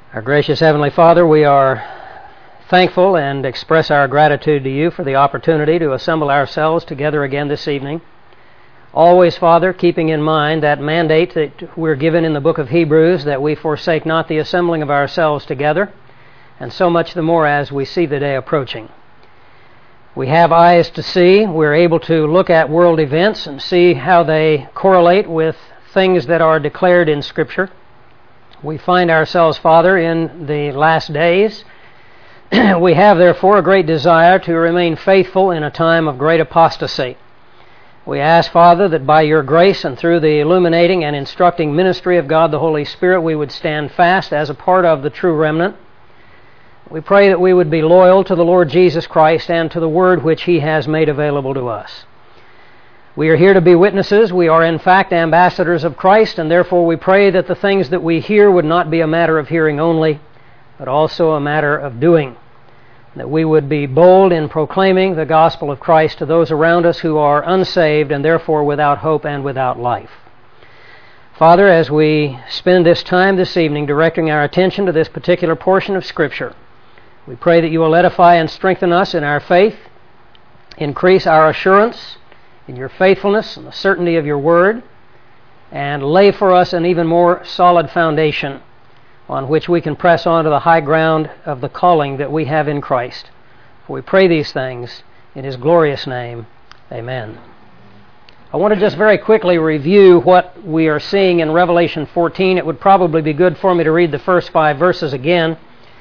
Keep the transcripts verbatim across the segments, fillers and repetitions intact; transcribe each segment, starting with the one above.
Our gracious Heavenly Father, we are thankful and express our gratitude to you for the opportunity to assemble ourselves together again this evening. Always, Father, keeping in mind that mandate that we're given in the book of Hebrews, that we forsake not the assembling of ourselves together, and so much the more as we see the day approaching. We have eyes to see. We're able to look at world events and see how they correlate with things that are declared in Scripture. We find ourselves, Father, in the last days. We have, therefore, a great desire to remain faithful in a time of great apostasy. We ask, Father, that by your grace and through the illuminating and instructing ministry of God the Holy Spirit, we would stand fast as a part of the true remnant. We pray that we would be loyal to the Lord Jesus Christ and to the Word which He has made available to us. We are here to be witnesses. We are, in fact, ambassadors of Christ, and therefore we pray that the things that we hear would not be a matter of hearing only, but also a matter of doing. That we would be bold in proclaiming the gospel of Christ to those around us who are unsaved and therefore without hope and without life. Father, as we spend this time this evening directing our attention to this particular portion of Scripture, we pray that you will edify and strengthen us in our faith, increase our assurance in your faithfulness and the certainty of your word, and lay for us an even more solid foundation on which we can press on to the high ground of the calling that we have in Christ. For we pray these things in His glorious name. Amen. I want to just very quickly review what we are seeing in Revelation fourteen. It would probably be good for me to read the first five verses again.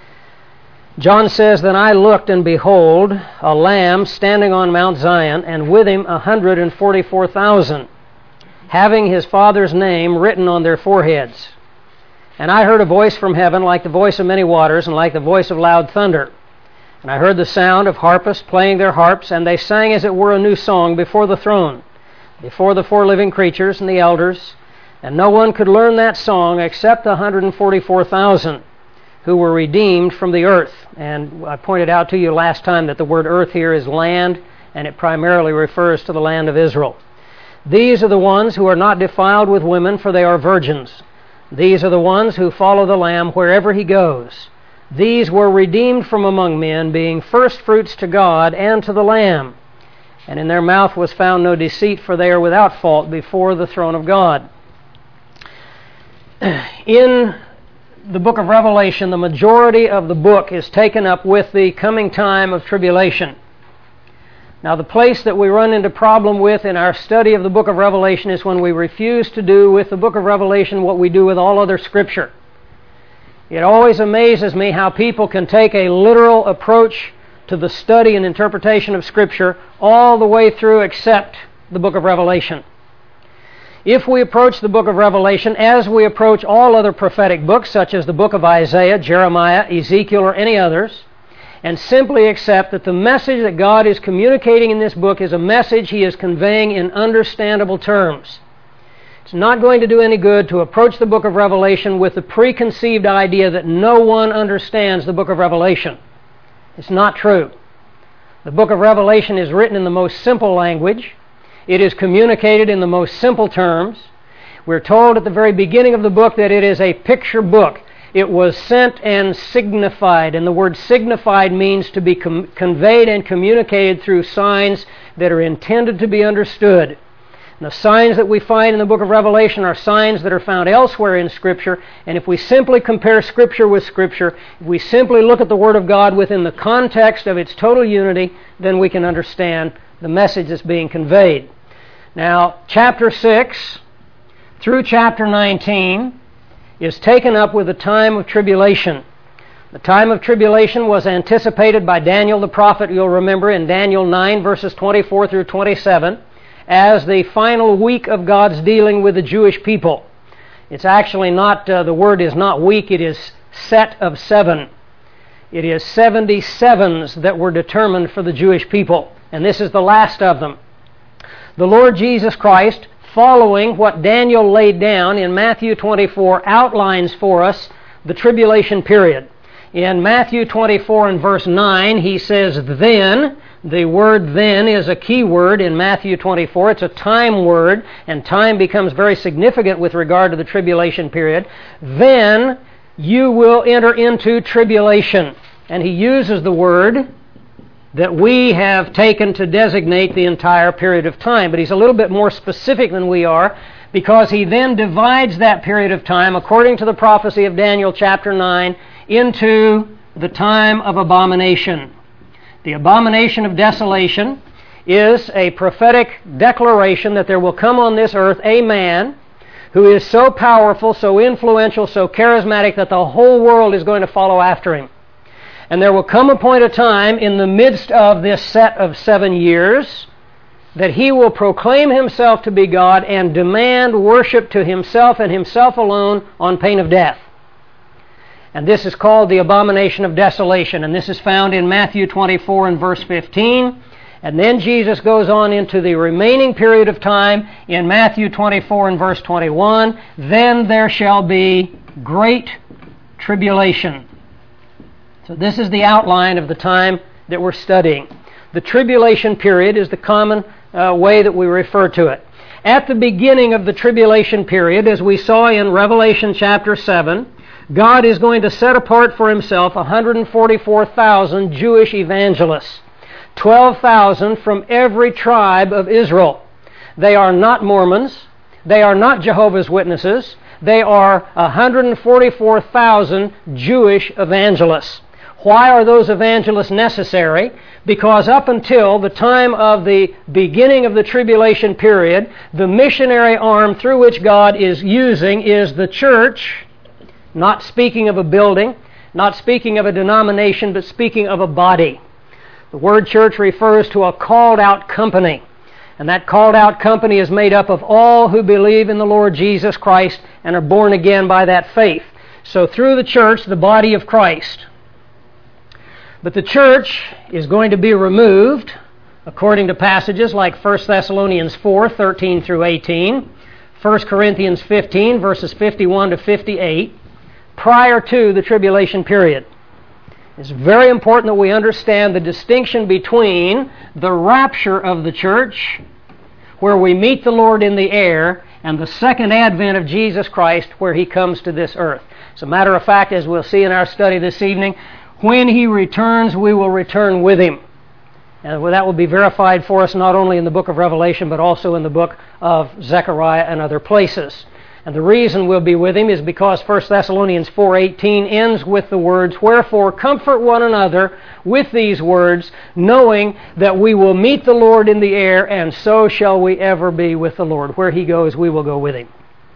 John says, "Then I looked, and behold, a Lamb standing on Mount Zion, and with him a hundred and forty-four thousand, having his Father's name written on their foreheads. And I heard a voice from heaven like the voice of many waters, and like the voice of loud thunder. And I heard the sound of harpists playing their harps, and they sang as it were a new song before the throne, before the four living creatures and the elders. And no one could learn that song except the hundred and forty-four thousand, who were redeemed from the earth." And I pointed out to you last time that the word earth here is land, and it primarily refers to the land of Israel. "These are the ones who are not defiled with women, for they are virgins. These are the ones who follow the Lamb wherever He goes. These were redeemed from among men, being firstfruits to God and to the Lamb. And in their mouth was found no deceit, for they are without fault before the throne of God." In the book of Revelation, the majority of the book is taken up with the coming time of tribulation. Now, the place that we run into problem with in our study of the book of Revelation is when we refuse to do with the book of Revelation what we do with all other Scripture. It always amazes me how people can take a literal approach to the study and interpretation of Scripture all the way through except the book of Revelation. If we approach the book of Revelation as we approach all other prophetic books, such as the book of Isaiah, Jeremiah, Ezekiel, or any others, and simply accept that the message that God is communicating in this book is a message He is conveying in understandable terms, it's not going to do any good to approach the book of Revelation with the preconceived idea that no one understands the book of Revelation. It's not true. The book of Revelation is written in the most simple language. It is communicated in the most simple terms. We're told at the very beginning of the book that it is a picture book. It was sent and signified, and the word signified means to be com- conveyed and communicated through signs that are intended to be understood. And the signs that we find in the book of Revelation are signs that are found elsewhere in Scripture, and if we simply compare Scripture with Scripture, if we simply look at the Word of God within the context of its total unity, then we can understand the message that's being conveyed. Now, chapter six through chapter nineteen is taken up with the time of tribulation. The time of tribulation was anticipated by Daniel the prophet, you'll remember, in Daniel nine, verses twenty-four through twenty-seven, as the final week of God's dealing with the Jewish people. It's actually not, uh, the word is not week, it is set of seven. It is seventy-sevens that were determined for the Jewish people, and this is the last of them. The Lord Jesus Christ, following what Daniel laid down in Matthew twenty-four, outlines for us the tribulation period. In Matthew twenty-four and verse nine, He says, "Then," the word "then" is a key word in Matthew twenty-four. It's a time word, and time becomes very significant with regard to the tribulation period. "Then you will enter into tribulation. And he uses the word that we have taken to designate the entire period of time. But he's a little bit more specific than we are, because he then divides that period of time, according to the prophecy of Daniel chapter nine, into the time of abomination. The abomination of desolation is a prophetic declaration that there will come on this earth a man who is so powerful, so influential, so charismatic that the whole world is going to follow after him. And there will come a point of time in the midst of this set of seven years that he will proclaim himself to be God and demand worship to himself and himself alone on pain of death. And this is called the abomination of desolation. And this is found in Matthew twenty-four and verse fifteen. And then Jesus goes on into the remaining period of time in Matthew twenty-four and verse twenty-one. Then there shall be great tribulation. So this is the outline of the time that we're studying. The tribulation period is the common uh, way that we refer to it. At the beginning of the tribulation period, as we saw in Revelation chapter seven, God is going to set apart for himself one hundred forty-four thousand Jewish evangelists, twelve thousand from every tribe of Israel. They are not Mormons. They are not Jehovah's Witnesses. They are one hundred forty-four thousand Jewish evangelists. Why are those evangelists necessary? Because up until the time of the beginning of the tribulation period, the missionary arm through which God is using is the church, not speaking of a building, not speaking of a denomination, but speaking of a body. The word church refers to a called out company. And that called out company is made up of all who believe in the Lord Jesus Christ and are born again by that faith. So through the church, the body of Christ. But the church is going to be removed, according to passages like First Thessalonians four, thirteen through eighteen, First Corinthians fifteen, verses fifty-one to fifty-eight, prior to the tribulation period. It's very important that we understand the distinction between the rapture of the church, where we meet the Lord in the air, and the second advent of Jesus Christ, where he comes to this earth. As a matter of fact, as we'll see in our study this evening, when he returns, we will return with him. And that will be verified for us not only in the book of Revelation, but also in the book of Zechariah and other places. And the reason we'll be with him is because First Thessalonians four eighteen ends with the words, "Wherefore comfort one another with these words, knowing that we will meet the Lord in the air, and so shall we ever be with the Lord." Where he goes, we will go with him.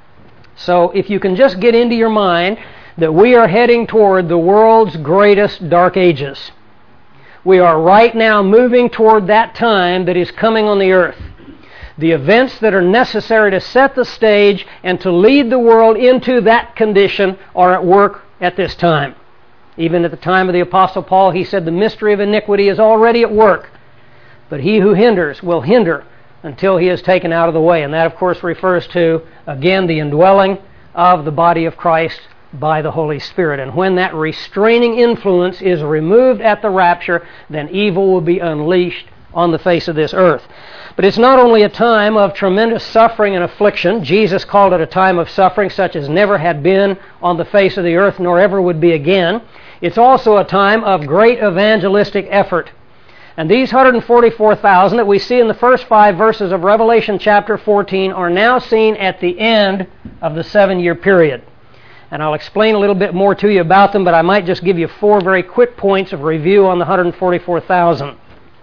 So if you can just get into your mind that we are heading toward the world's greatest dark ages. We are right now moving toward that time that is coming on the earth. The events that are necessary to set the stage and to lead the world into that condition are at work at this time. Even at the time of the Apostle Paul, he said the mystery of iniquity is already at work, but he who hinders will hinder until he is taken out of the way. And that, of course, refers to, again, the indwelling of the body of Christ by the Holy Spirit. And when that restraining influence is removed at the rapture, then evil will be unleashed on the face of this earth. But it's not only a time of tremendous suffering and affliction. Jesus called it a time of suffering such as never had been on the face of the earth, nor ever would be again. It's also a time of great evangelistic effort. And these one hundred forty-four thousand that we see in the first five verses of Revelation chapter fourteen are now seen at the end of the seven-year period. And I'll explain a little bit more to you about them, but I might just give you four very quick points of review on the one hundred forty-four thousand.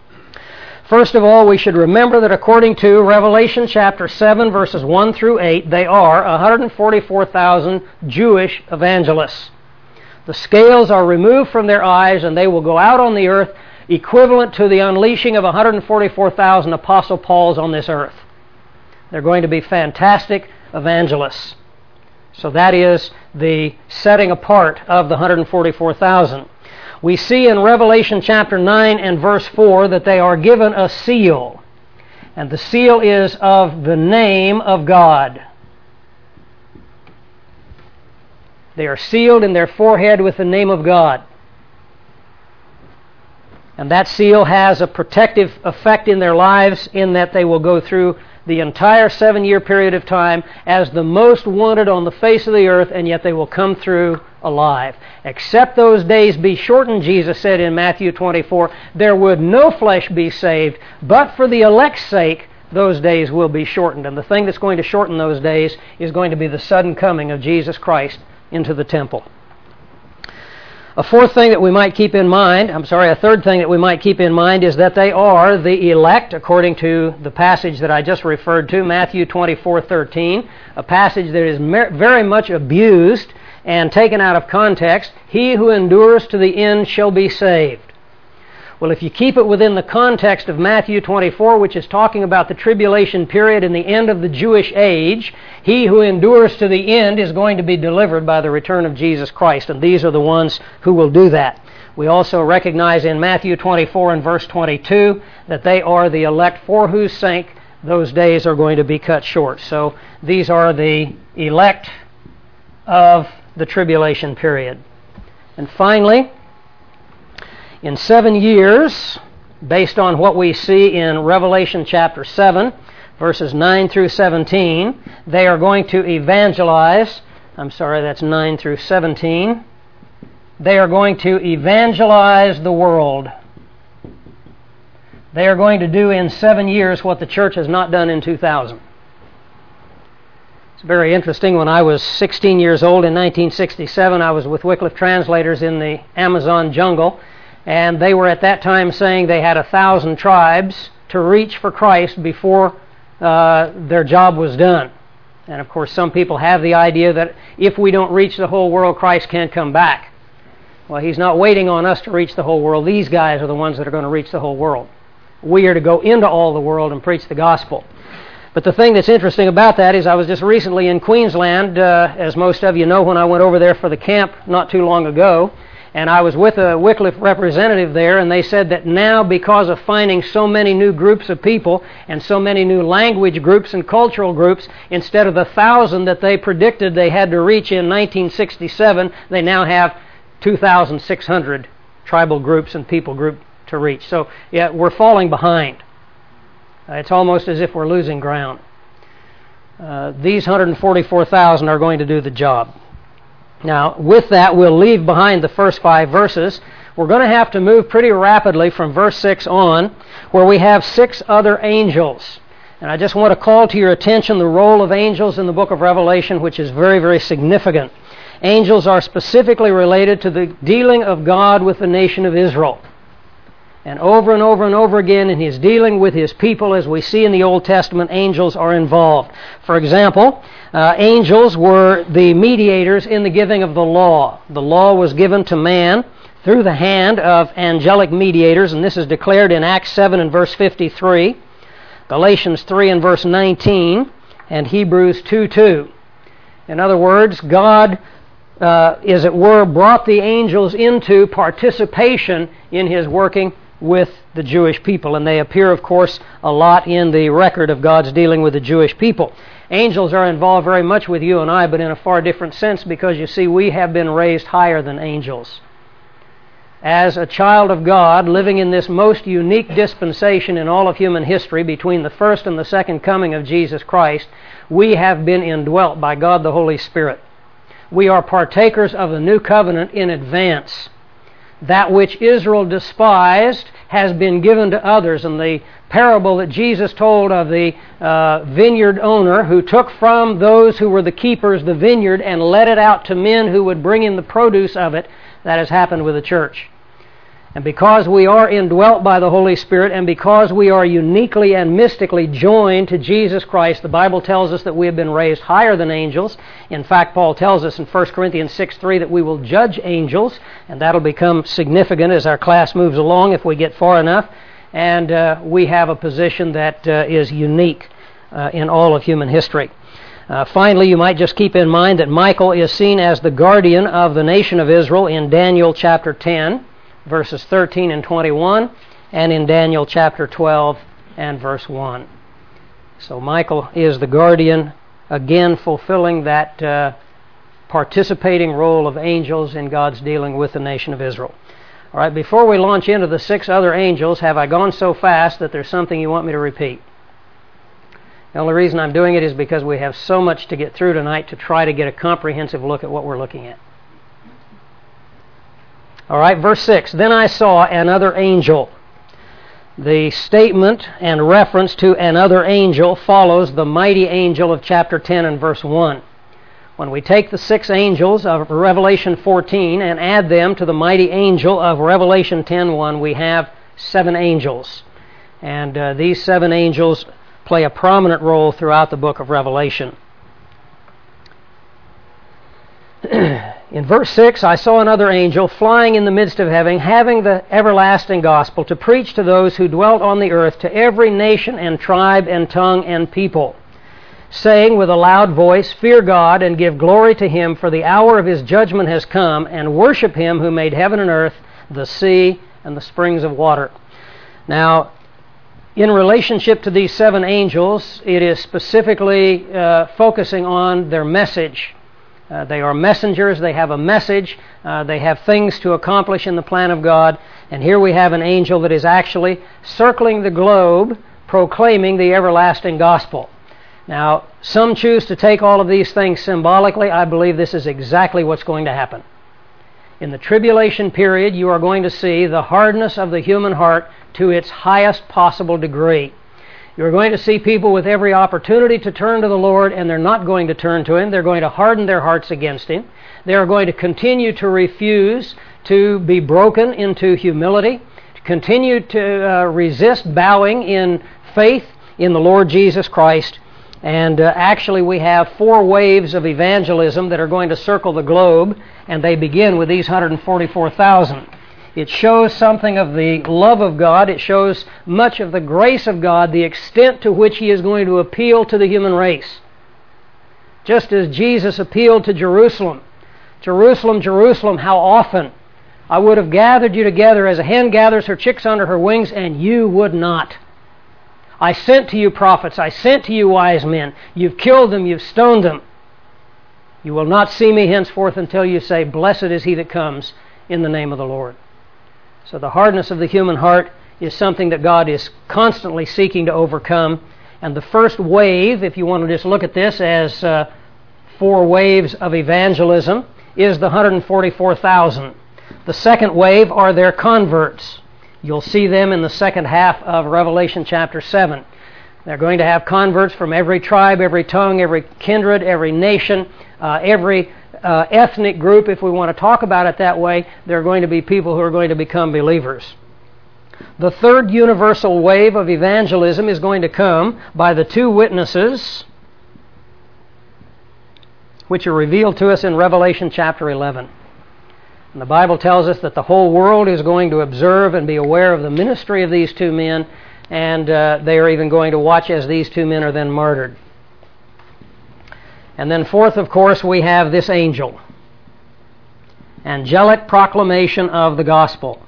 First of all, we should remember that according to Revelation chapter seven, verses one through eight, they are one hundred forty-four thousand Jewish evangelists. The scales are removed from their eyes, and they will go out on the earth equivalent to the unleashing of one hundred forty-four thousand Apostle Pauls on this earth. They're going to be fantastic evangelists. So that is the setting apart of the one hundred forty-four thousand. We see in Revelation chapter nine and verse four that they are given a seal. And the seal is of the name of God. They are sealed in their forehead with the name of God. And that seal has a protective effect in their lives in that they will go through the entire seven-year period of time as the most wanted on the face of the earth, and yet they will come through alive. Except those days be shortened, Jesus said in Matthew twenty-four, there would no flesh be saved, but for the elect's sake, those days will be shortened. And the thing that's going to shorten those days is going to be the sudden coming of Jesus Christ into the temple. A fourth thing that we might keep in mind, I'm sorry, a third thing that we might keep in mind is that they are the elect, according to the passage that I just referred to, Matthew twenty-four thirteen, a passage that is very much abused and taken out of context. He who endures to the end shall be saved. Well, if you keep it within the context of Matthew twenty-four, which is talking about the tribulation period and the end of the Jewish age, he who endures to the end is going to be delivered by the return of Jesus Christ, and these are the ones who will do that. We also recognize in Matthew twenty-four and verse twenty-two that they are the elect for whose sake those days are going to be cut short. So these are the elect of the tribulation period. And finally, in seven years, based on what we see in Revelation chapter seven, verses nine through seventeen, they are going to evangelize. I'm sorry, that's nine through seventeen. They are going to evangelize the world. They are going to do in seven years what the church has not done in two thousand. It's very interesting. When I was sixteen years old in nineteen sixty-seven, I was with Wycliffe Translators in the Amazon jungle. And they were at that time saying they had a thousand tribes to reach for Christ before uh, their job was done. And of course, some people have the idea that if we don't reach the whole world, Christ can't come back. Well, He's not waiting on us to reach the whole world. These guys are the ones that are going to reach the whole world. We are to go into all the world and preach the gospel. But the thing that's interesting about that is I was just recently in Queensland, uh, as most of you know, when I went over there for the camp not too long ago. And I was with a Wycliffe representative there, and they said that now, because of finding so many new groups of people and so many new language groups and cultural groups, instead of the thousand that they predicted they had to reach in nineteen sixty-seven, they now have two thousand six hundred tribal groups and people group to reach. So, yeah, we're falling behind. Uh, it's almost as if we're losing ground. Uh, these one hundred forty-four thousand are going to do the job. Now, with that, we'll leave behind the first five verses. We're going to have to move pretty rapidly from verse six on, where we have six other angels. And I just want to call to your attention the role of angels in the book of Revelation, which is very, very significant. Angels are specifically related to the dealing of God with the nation of Israel. And over and over and over again in His dealing with His people, as we see in the Old Testament, angels are involved. For example, uh, angels were the mediators in the giving of the law. The law was given to man through the hand of angelic mediators, and this is declared in Acts seven and verse fifty-three, Galatians three and verse nineteen, and Hebrews two two. In other words, God, uh, as it were, brought the angels into participation in His working with the Jewish people, and they appear, of course, a lot in the record of God's dealing with the Jewish people. Angels are involved very much with you and I, but in a far different sense, because you see, we have been raised higher than angels. As a child of God, living in this most unique dispensation in all of human history, between the first and the second coming of Jesus Christ, we have been indwelt by God the Holy Spirit. We are partakers of the new covenant in advance. That which Israel despised has been given to others. And the parable that Jesus told of the uh, vineyard owner who took from those who were the keepers the vineyard and let it out to men who would bring in the produce of it, that has happened with the church. And because we are indwelt by the Holy Spirit, and because we are uniquely and mystically joined to Jesus Christ, the Bible tells us that we have been raised higher than angels. In fact, Paul tells us in First Corinthians six three that we will judge angels, and that'll become significant as our class moves along if we get far enough. And uh, we have a position that uh, is unique uh, in all of human history. Uh, finally, you might just keep in mind that Michael is seen as the guardian of the nation of Israel in Daniel chapter ten. Verses thirteen and twenty-one, and in Daniel chapter twelve and verse one. So Michael is the guardian, again fulfilling that uh, participating role of angels in God's dealing with the nation of Israel. All right, before we launch into the six other angels, have I gone so fast that there's something you want me to repeat? The only reason I'm doing it is because we have so much to get through tonight to try to get a comprehensive look at what we're looking at. All right, verse six. Then I saw another angel. The statement and reference to another angel follows the mighty angel of chapter ten and verse one. When we take the six angels of Revelation fourteen and add them to the mighty angel of Revelation ten one, we have seven angels. And uh, these seven angels play a prominent role throughout the book of Revelation. In verse six, I saw another angel flying in the midst of heaven, having the everlasting gospel to preach to those who dwelt on the earth, to every nation and tribe and tongue and people, saying with a loud voice, Fear God and give glory to Him, for the hour of His judgment has come, and worship Him who made heaven and earth, the sea, and the springs of water. Now, in relationship to these seven angels, it is specifically uh, focusing on their message. Uh, they are messengers, they have a message, uh, they have things to accomplish in the plan of God, and here we have an angel that is actually circling the globe, proclaiming the everlasting gospel. Now, some choose to take all of these things symbolically. I believe this is exactly what's going to happen. In the tribulation period, you are going to see the hardness of the human heart to its highest possible degree. You're going to see people with every opportunity to turn to the Lord, and they're not going to turn to Him. They're going to harden their hearts against Him. They are going to continue to refuse to be broken into humility, to continue to uh, resist bowing in faith in the Lord Jesus Christ. And uh, actually we have four waves of evangelism that are going to circle the globe, and they begin with these one hundred forty-four thousand. It shows something of the love of God. It shows much of the grace of God, the extent to which He is going to appeal to the human race. Just as Jesus appealed to Jerusalem. Jerusalem, Jerusalem, how often I would have gathered you together as a hen gathers her chicks under her wings, and you would not. I sent to you prophets. I sent to you wise men. You've killed them. You've stoned them. You will not see me henceforth until you say, Blessed is he that comes in the name of the Lord. So the hardness of the human heart is something that God is constantly seeking to overcome. And the first wave, if you want to just look at this as uh, four waves of evangelism, is the one hundred forty-four thousand. The second wave are their converts. You'll see them in the second half of Revelation chapter seven. They're going to have converts from every tribe, every tongue, every kindred, every nation, uh, every uh, ethnic group, if we want to talk about it that way. There are going to be people who are going to become believers. The third universal wave of evangelism is going to come by the two witnesses which are revealed to us in Revelation chapter eleven. And the Bible tells us that the whole world is going to observe and be aware of the ministry of these two men, and uh, they are even going to watch as these two men are then martyred. And then fourth, of course, we have this angel. Angelic proclamation of the gospel.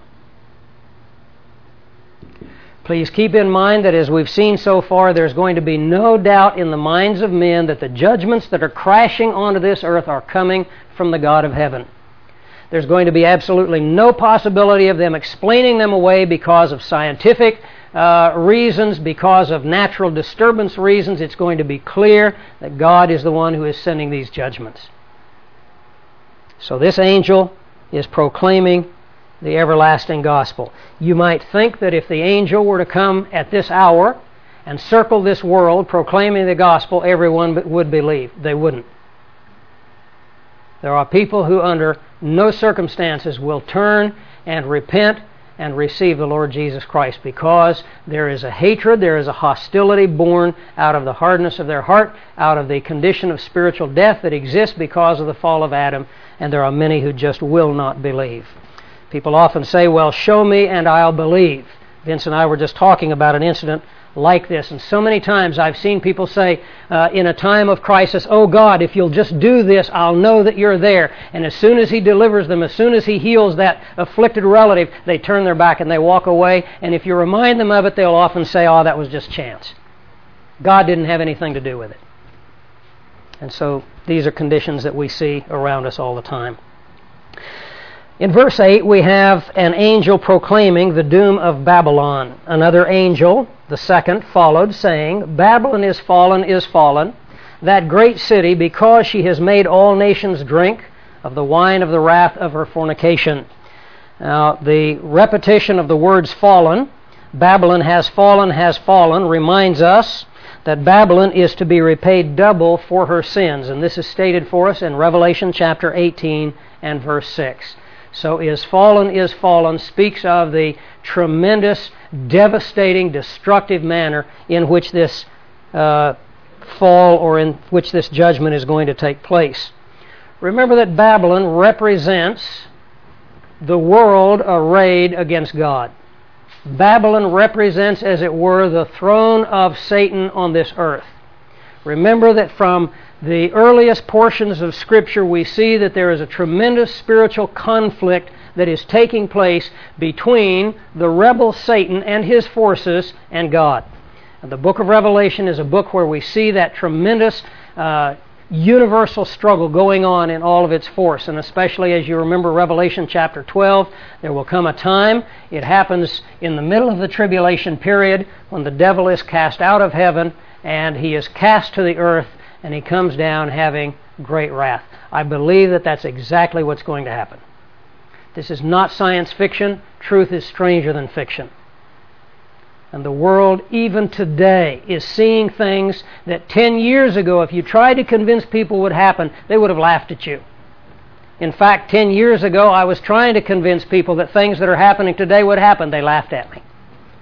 Please keep in mind that as we've seen so far, there's going to be no doubt in the minds of men that the judgments that are crashing onto this earth are coming from the God of heaven. There's going to be absolutely no possibility of them explaining them away because of scientific uh, reasons, because of natural disturbance reasons. It's going to be clear that God is the one who is sending these judgments. So this angel is proclaiming the everlasting gospel. You might think that if the angel were to come at this hour and circle this world proclaiming the gospel, everyone would believe. They wouldn't. There are people who under no circumstances will turn and repent and receive the Lord Jesus Christ, because there is a hatred, there is a hostility born out of the hardness of their heart, out of the condition of spiritual death that exists because of the fall of Adam, and there are many who just will not believe. People often say, well, show me and I'll believe. Vince and I were just talking about an incident like this, and so many times I've seen people say uh, in a time of crisis, oh God, if you'll just do this, I'll know that you're there. And as soon as He delivers them, as soon as He heals that afflicted relative, they turn their back and they walk away. And if you remind them of it, they'll often say, oh, that was just chance. God didn't have anything to do with it. And so these are conditions that we see around us all the time. In verse eight, we have an angel proclaiming the doom of Babylon. Another angel, the second, followed, saying, Babylon is fallen, is fallen, that great city, because she has made all nations drink of the wine of the wrath of her fornication. Now, the repetition of the words fallen, Babylon has fallen, has fallen, reminds us that Babylon is to be repaid double for her sins. And this is stated for us in Revelation chapter eighteen and verse six. So is fallen, is fallen, speaks of the tremendous, devastating, destructive manner in which this uh, fall or in which this judgment is going to take place. Remember that Babylon represents the world arrayed against God. Babylon represents, as it were, the throne of Satan on this earth. Remember that from the earliest portions of Scripture we see that there is a tremendous spiritual conflict that is taking place between the rebel Satan and his forces and God. And the book of Revelation is a book where we see that tremendous uh, universal struggle going on in all of its force. And especially as you remember Revelation chapter twelve, there will come a time, it happens in the middle of the tribulation period, when the devil is cast out of heaven and he is cast to the earth and he comes down having great wrath. I believe that that's exactly what's going to happen. This is not science fiction. Truth is stranger than fiction. And the world, even today, is seeing things that ten years ago, if you tried to convince people would happen, they would have laughed at you. In fact, ten years ago, I was trying to convince people that things that are happening today would happen. They laughed at me.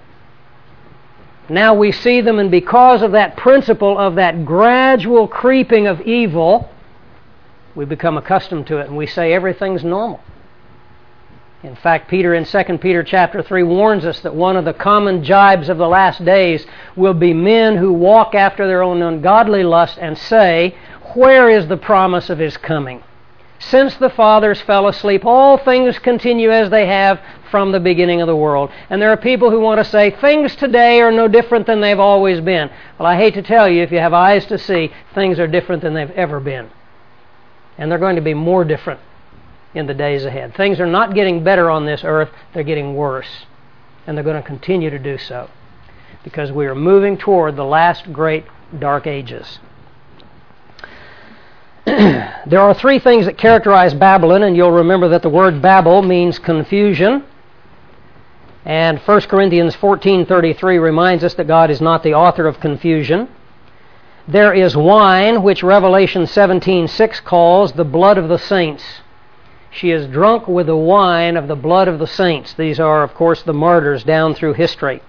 Now we see them, and because of that principle of that gradual creeping of evil, we become accustomed to it, and we say everything's normal. In fact, Peter in Second Peter chapter three warns us that one of the common jibes of the last days will be men who walk after their own ungodly lust and say, "Where is the promise of His coming? Since the fathers fell asleep, all things continue as they have from the beginning of the world." And there are people who want to say, things today are no different than they've always been. Well, I hate to tell you, if you have eyes to see, things are different than they've ever been. And they're going to be more different in the days ahead. Things are not getting better on this earth, they're getting worse. And they're going to continue to do so. Because we are moving toward the last great dark ages. There are three things that characterize Babylon, and you'll remember that the word Babel means confusion. And First Corinthians fourteen thirty-three reminds us that God is not the author of confusion. There is wine, which Revelation seventeen six calls the blood of the saints. She is drunk with the wine of the blood of the saints. These are, of course, the martyrs down through history.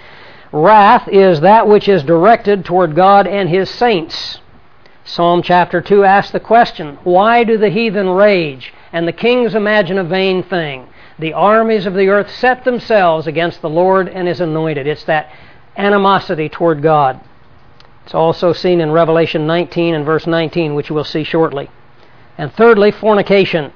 Wrath is that which is directed toward God and His saints. Psalm chapter two asks the question, why do the heathen rage and the kings imagine a vain thing? The armies of the earth set themselves against the Lord and His anointed. It's that animosity toward God. It's also seen in Revelation nineteen and verse nineteen, which we'll see shortly. And thirdly, fornication.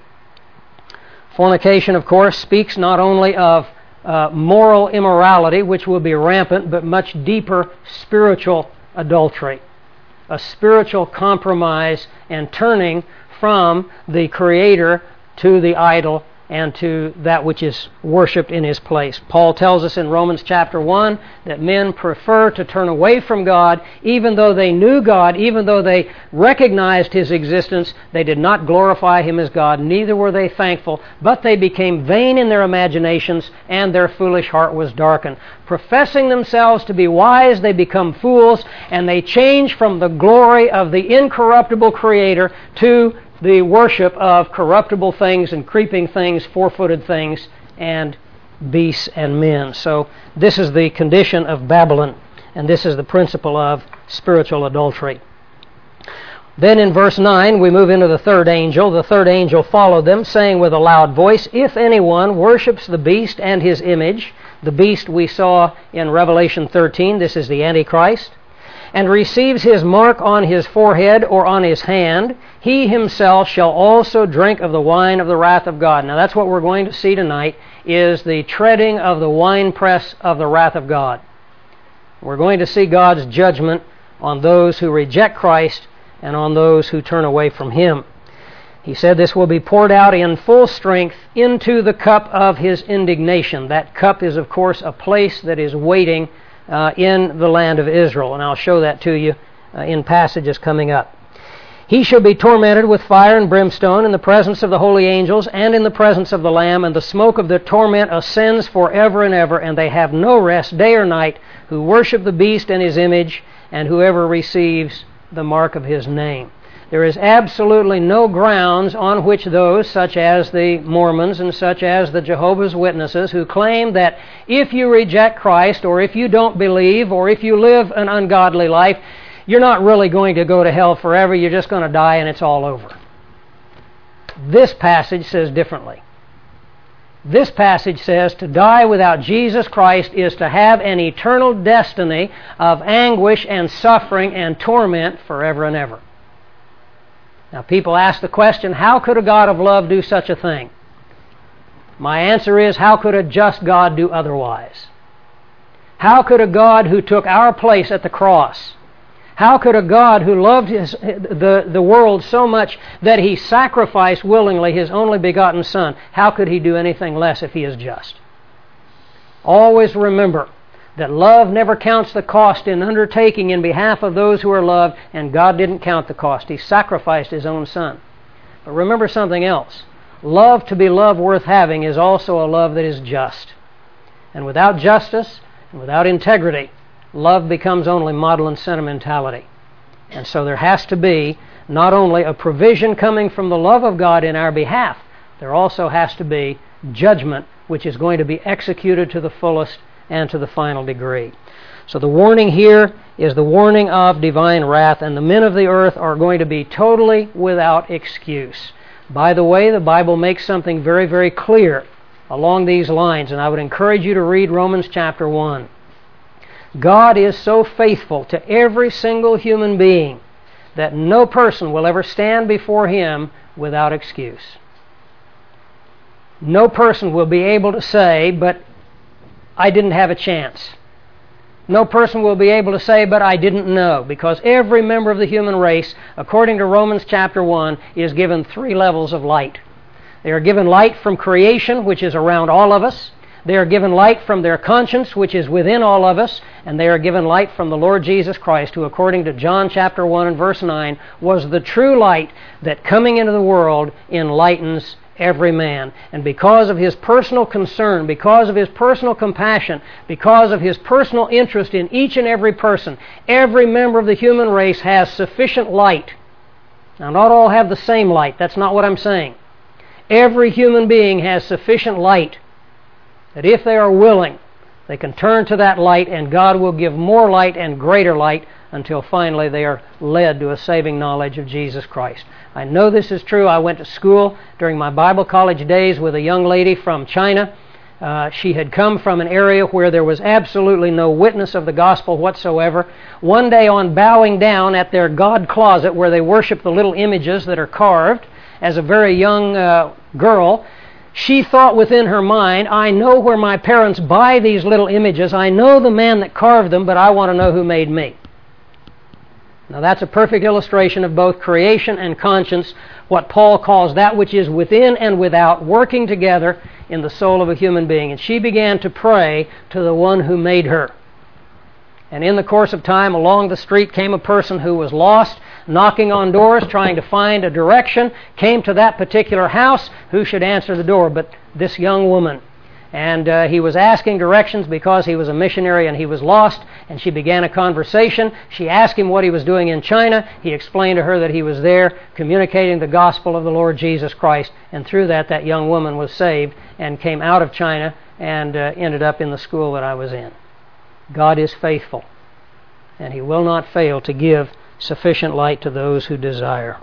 Fornication, of course, speaks not only of uh, moral immorality, which will be rampant, but much deeper spiritual adultery. A spiritual compromise and turning from the Creator to the idol and to that which is worshipped in His place. Paul tells us in Romans chapter one that men prefer to turn away from God, even though they knew God, even though they recognized His existence, they did not glorify Him as God, neither were they thankful, but they became vain in their imaginations, and their foolish heart was darkened. Professing themselves to be wise, they become fools, and they change from the glory of the incorruptible Creator to the worship of corruptible things and creeping things, four-footed things, and beasts and men. So this is the condition of Babylon, and this is the principle of spiritual adultery. Then in verse nine, we move into the third angel. The third angel followed them, saying with a loud voice, "If anyone worships the beast and his image," the beast we saw in Revelation thirteen, this is the Antichrist, "and receives his mark on his forehead or on his hand, he himself shall also drink of the wine of the wrath of God." Now that's what we're going to see tonight, is the treading of the winepress of the wrath of God. We're going to see God's judgment on those who reject Christ and on those who turn away from Him. He said this will be poured out in full strength into the cup of His indignation. That cup is, of course, a place that is waiting Uh, in the land of Israel, and I'll show that to you uh, in passages coming up. He shall be tormented with fire and brimstone in the presence of the holy angels and in the presence of the Lamb, and the smoke of their torment ascends forever and ever, and they have no rest day or night who worship the beast and his image, and whoever receives the mark of his name. There is absolutely no grounds on which those, such as the Mormons and such as the Jehovah's Witnesses, who claim that if you reject Christ, or if you don't believe, or if you live an ungodly life, you're not really going to go to hell forever, you're just going to die and it's all over. This passage says differently. This passage says to die without Jesus Christ is to have an eternal destiny of anguish and suffering and torment forever and ever. Now people ask the question, how could a God of love do such a thing? My answer is, how could a just God do otherwise? How could a God who took our place at the cross, how could a God who loved his, the, the world so much that He sacrificed willingly His only begotten Son, how could He do anything less if He is just? Always remember that love never counts the cost in undertaking in behalf of those who are loved, and God didn't count the cost. He sacrificed His own Son. But remember something else. Love to be love worth having is also a love that is just. And without justice and without integrity, love becomes only maudlin sentimentality. And so there has to be not only a provision coming from the love of God in our behalf, there also has to be judgment which is going to be executed to the fullest and to the final degree. So the warning here is the warning of divine wrath, and the men of the earth are going to be totally without excuse. By the way, the Bible makes something very, very clear along these lines, and I would encourage you to read Romans chapter one. God is so faithful to every single human being that no person will ever stand before Him without excuse. No person will be able to say, but I didn't have a chance. No person will be able to say, but I didn't know, because every member of the human race, according to Romans chapter one, is given three levels of light. They are given light from creation, which is around all of us. They are given light from their conscience, which is within all of us, and they are given light from the Lord Jesus Christ, who, according to John chapter one and verse nine, was the true light that coming into the world enlightens every man. And because of His personal concern, because of His personal compassion, because of His personal interest in each and every person, every member of the human race has sufficient light. Now, not all have the same light. That's not what I'm saying. Every human being has sufficient light that if they are willing, they can turn to that light, and God will give more light and greater light until finally they are led to a saving knowledge of Jesus Christ. I know this is true. I went to school during my Bible college days with a young lady from China. Uh, she had come from an area where there was absolutely no witness of the gospel whatsoever. One day, on bowing down at their God closet where they worship the little images that are carved, as a very young uh, girl, she thought within her mind, I know where my parents buy these little images. I know the man that carved them, but I want to know who made me. Now that's a perfect illustration of both creation and conscience, what Paul calls that which is within and without, working together in the soul of a human being. And she began to pray to the one who made her. And in the course of time, along the street came a person who was lost, knocking on doors, trying to find a direction, came to that particular house. Who should answer the door but this young woman? And uh, he was asking directions because he was a missionary and he was lost, and she began a conversation. She asked him what he was doing in China. He explained to her that he was there communicating the gospel of the Lord Jesus Christ, and through that, that young woman was saved and came out of China and uh, ended up in the school that I was in. God is faithful, and He will not fail to give sufficient light to those who desire.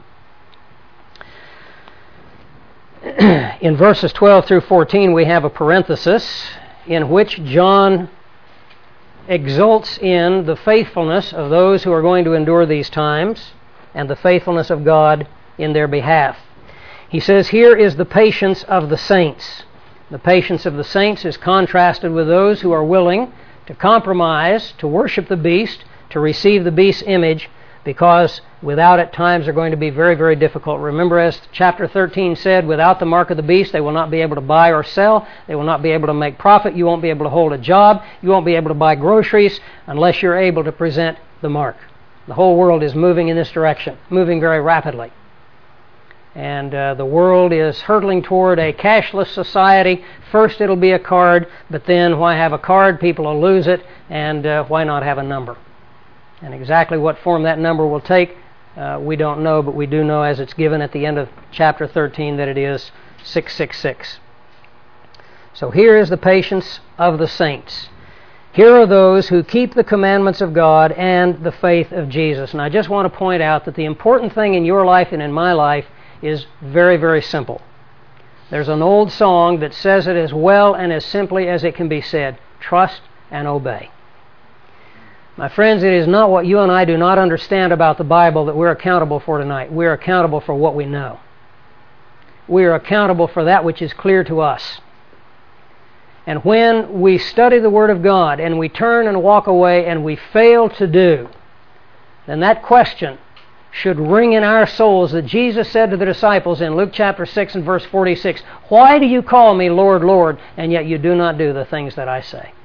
In verses twelve through fourteen, we have a parenthesis in which John exults in the faithfulness of those who are going to endure these times and the faithfulness of God in their behalf. He says, here is the patience of the saints. The patience of the saints is contrasted with those who are willing to compromise, to worship the beast, to receive the beast's image, because without it, times are going to be very, very difficult. Remember, as chapter thirteen said, without the mark of the beast, they will not be able to buy or sell. They will not be able to make profit. You won't be able to hold a job. You won't be able to buy groceries unless you're able to present the mark. The whole world is moving in this direction, moving very rapidly. And uh, the world is hurtling toward a cashless society. First it'll be a card, but then why have a card? People will lose it, and uh, why not have a number? And exactly what form that number will take, uh, we don't know, but we do know, as it's given at the end of chapter thirteen, that it is six six six. So here is the patience of the saints. Here are those who keep the commandments of God and the faith of Jesus. And I just want to point out that the important thing in your life and in my life is very, very simple. There's an old song that says it as well and as simply as it can be said: trust and obey. My friends, it is not what you and I do not understand about the Bible that we're accountable for tonight. We're accountable for what we know. We are accountable for that which is clear to us. And when we study the Word of God and we turn and walk away and we fail to do, then that question should ring in our souls that Jesus said to the disciples in Luke chapter six and verse forty-six, "Why do you call me Lord, Lord, and yet you do not do the things that I say?"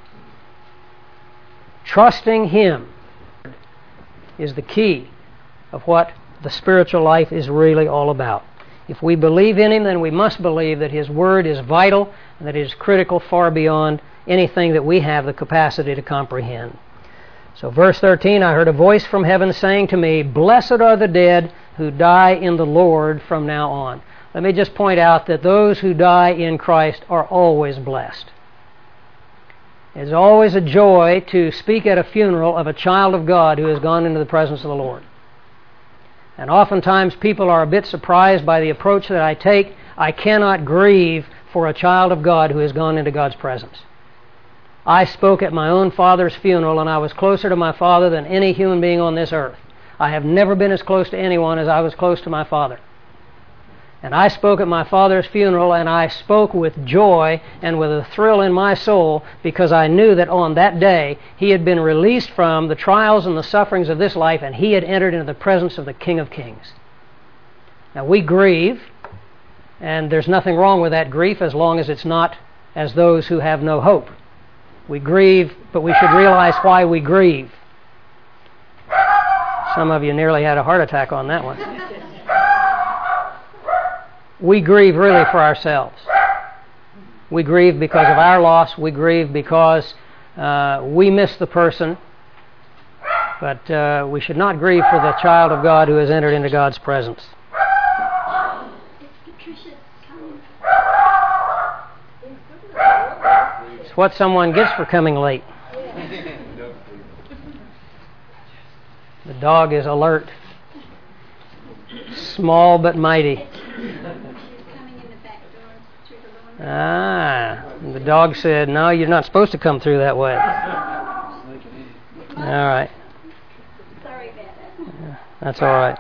Trusting Him is the key of what the spiritual life is really all about. If we believe in Him, then we must believe that His Word is vital and that it is critical far beyond anything that we have the capacity to comprehend. So verse thirteen, I heard a voice from heaven saying to me, "Blessed are the dead who die in the Lord from now on." Let me just point out that those who die in Christ are always blessed. It's always a joy to speak at a funeral of a child of God who has gone into the presence of the Lord. And oftentimes people are a bit surprised by the approach that I take. I cannot grieve for a child of God who has gone into God's presence. I spoke at my own father's funeral, and I was closer to my father than any human being on this earth. I have never been as close to anyone as I was close to my father. And I spoke at my father's funeral, and I spoke with joy and with a thrill in my soul because I knew that on that day he had been released from the trials and the sufferings of this life, and he had entered into the presence of the King of Kings. Now we grieve, and there's nothing wrong with that grief as long as it's not as those who have no hope. We grieve, but we should realize why we grieve. Some of you nearly had a heart attack on that one. We grieve really for ourselves. We grieve because of our loss. We grieve because uh, we miss the person. But uh, we should not grieve for the child of God who has entered into God's presence. It's what someone gets for coming late. The dog is alert, small but mighty. Ah, the dog said, "No, you're not supposed to come through that way." All right. Sorry about that. That's all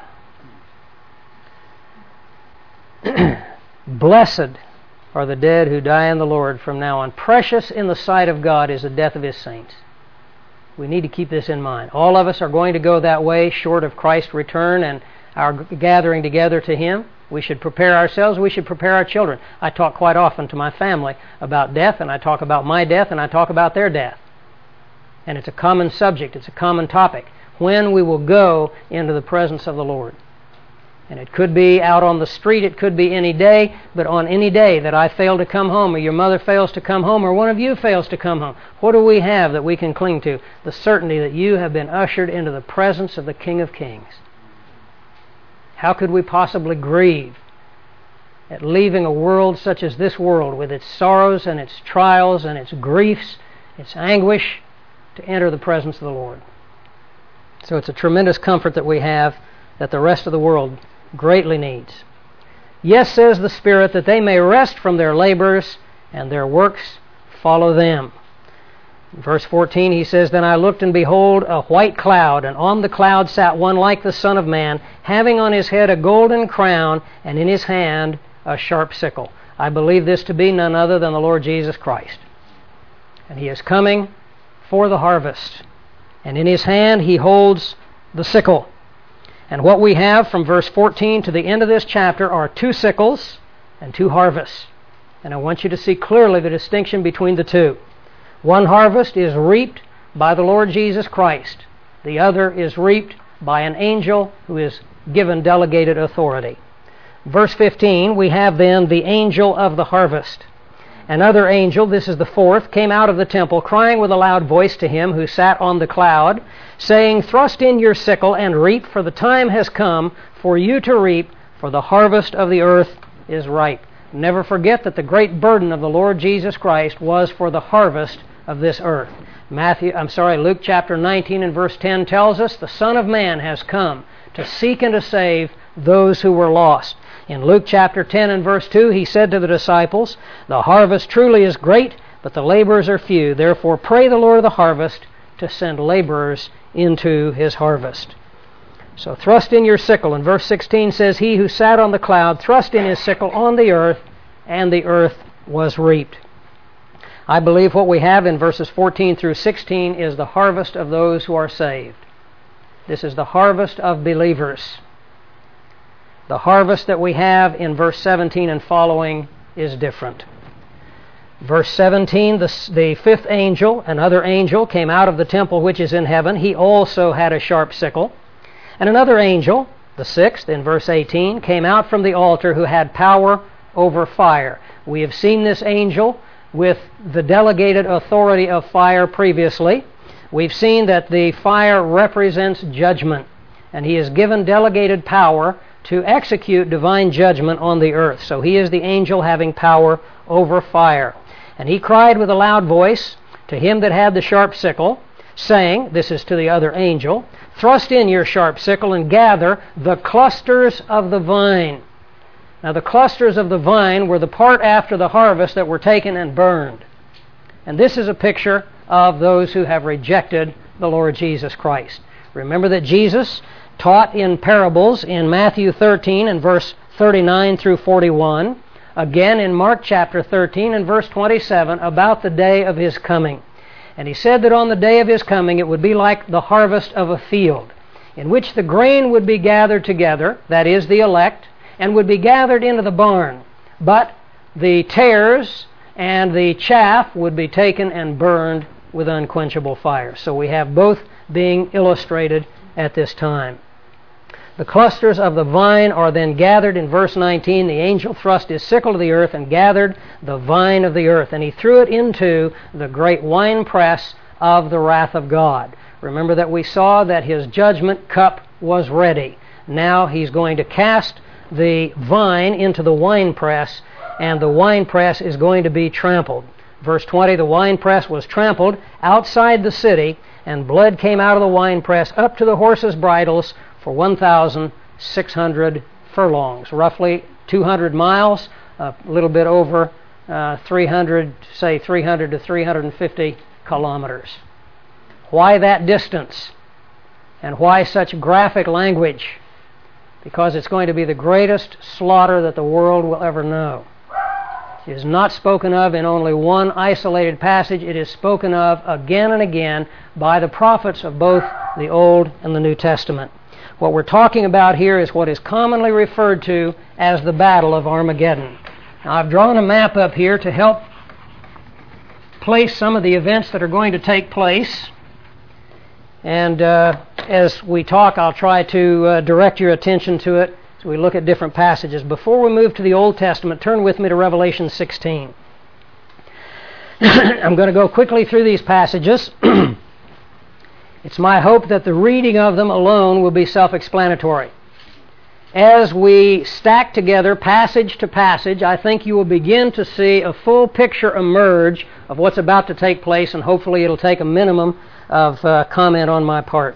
right. Blessed are the dead who die in the Lord from now on. Precious in the sight of God is the death of His saints. We need to keep this in mind. All of us are going to go that way short of Christ's return and our gathering together to Him. We should prepare ourselves. We should prepare our children. I talk quite often to my family about death, and I talk about my death, and I talk about their death. And it's a common subject. It's a common topic. When we will go into the presence of the Lord. And it could be out on the street. It could be any day. But on any day that I fail to come home, or your mother fails to come home, or one of you fails to come home, what do we have that we can cling to? The certainty that you have been ushered into the presence of the King of Kings. How could we possibly grieve at leaving a world such as this world with its sorrows and its trials and its griefs, its anguish, to enter the presence of the Lord? So it's a tremendous comfort that we have that the rest of the world greatly needs. Yes, says the Spirit, that they may rest from their labors and their works follow them. In verse fourteen, he says, Then I looked, and behold, a white cloud, and on the cloud sat one like the Son of Man, having on his head a golden crown, and in his hand a sharp sickle. I believe this to be none other than the Lord Jesus Christ. And he is coming for the harvest. And in his hand he holds the sickle. And what we have from verse fourteen to the end of this chapter are two sickles and two harvests. And I want you to see clearly the distinction between the two. One harvest is reaped by the Lord Jesus Christ. The other is reaped by an angel who is given delegated authority. Verse fifteen, we have then the angel of the harvest. Another angel, this is the fourth, came out of the temple, crying with a loud voice to him who sat on the cloud, saying, Thrust in your sickle and reap, for the time has come for you to reap, for the harvest of the earth is ripe. Never forget that the great burden of the Lord Jesus Christ was for the harvest of this earth. Matthew, I'm sorry, Luke chapter nineteen and verse ten tells us the Son of Man has come to seek and to save those who were lost. In Luke chapter ten and verse two, he said to the disciples, The harvest truly is great, but the laborers are few. Therefore pray the Lord of the harvest to send laborers into his harvest. So thrust in your sickle. And verse sixteen says, He who sat on the cloud thrust in his sickle on the earth, and the earth was reaped. I believe what we have in verses fourteen through sixteen is the harvest of those who are saved. This is the harvest of believers. The harvest that we have in verse seventeen and following is different. Verse seventeen, the, the fifth angel, another angel, came out of the temple which is in heaven. He also had a sharp sickle. And another angel, the sixth, in verse eighteen, came out from the altar who had power over fire. We have seen this angel with the delegated authority of fire previously. We've seen that the fire represents judgment, and he is given delegated power to execute divine judgment on the earth. So he is the angel having power over fire. And he cried with a loud voice to him that had the sharp sickle, saying, this is to the other angel, Thrust in your sharp sickle and gather the clusters of the vine. Now the clusters of the vine were the part after the harvest that were taken and burned. And this is a picture of those who have rejected the Lord Jesus Christ. Remember that Jesus taught in parables in Matthew thirteen and verse thirty-nine through forty-one, again in Mark chapter thirteen and verse twenty-seven about the day of his coming. And he said that on the day of his coming it would be like the harvest of a field, in which the grain would be gathered together, that is the elect, and would be gathered into the barn, but the tares and the chaff would be taken and burned with unquenchable fire. So we have both being illustrated at this time. The clusters of the vine are then gathered in verse nineteen. The angel thrust his sickle to the earth and gathered the vine of the earth, and he threw it into the great winepress of the wrath of God. Remember that we saw that his judgment cup was ready. Now he's going to cast the vine into the winepress, and the winepress is going to be trampled. Verse twenty, the winepress was trampled outside the city, and blood came out of the winepress up to the horses' bridles for one thousand six hundred furlongs, roughly two hundred miles, a little bit over uh, three hundred, say three hundred to three hundred fifty kilometers. Why that distance? And why such graphic language? Because it's going to be the greatest slaughter that the world will ever know. It is not spoken of in only one isolated passage. It is spoken of again and again by the prophets of both the Old and the New Testament. What we're talking about here is what is commonly referred to as the Battle of Armageddon. Now, I've drawn a map up here to help place some of the events that are going to take place. And uh, as we talk, I'll try to uh, direct your attention to it as we look at different passages. Before we move to the Old Testament, turn with me to Revelation sixteen. I'm going to go quickly through these passages. It's my hope that the reading of them alone will be self-explanatory. As we stack together passage to passage, I think you will begin to see a full picture emerge of what's about to take place, and hopefully it'll take a minimum of uh, comment on my part.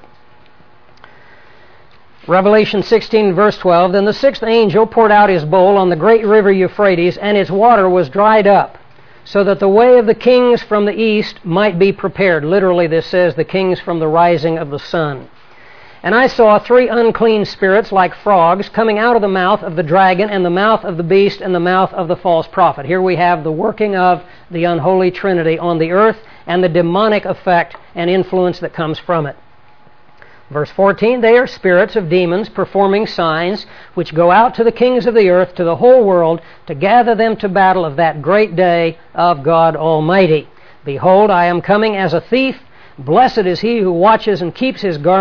Revelation sixteen, verse twelve, Then the sixth angel poured out his bowl on the great river Euphrates, and its water was dried up, so that the way of the kings from the east might be prepared. Literally, this says the kings from the rising of the sun. And I saw three unclean spirits like frogs coming out of the mouth of the dragon and the mouth of the beast and the mouth of the false prophet. Here we have the working of the unholy trinity on the earth and the demonic effect and influence that comes from it. Verse fourteen, They are spirits of demons performing signs, which go out to the kings of the earth, to the whole world, to gather them to battle of that great day of God Almighty. Behold, I am coming as a thief. Blessed is he who watches and keeps his garments,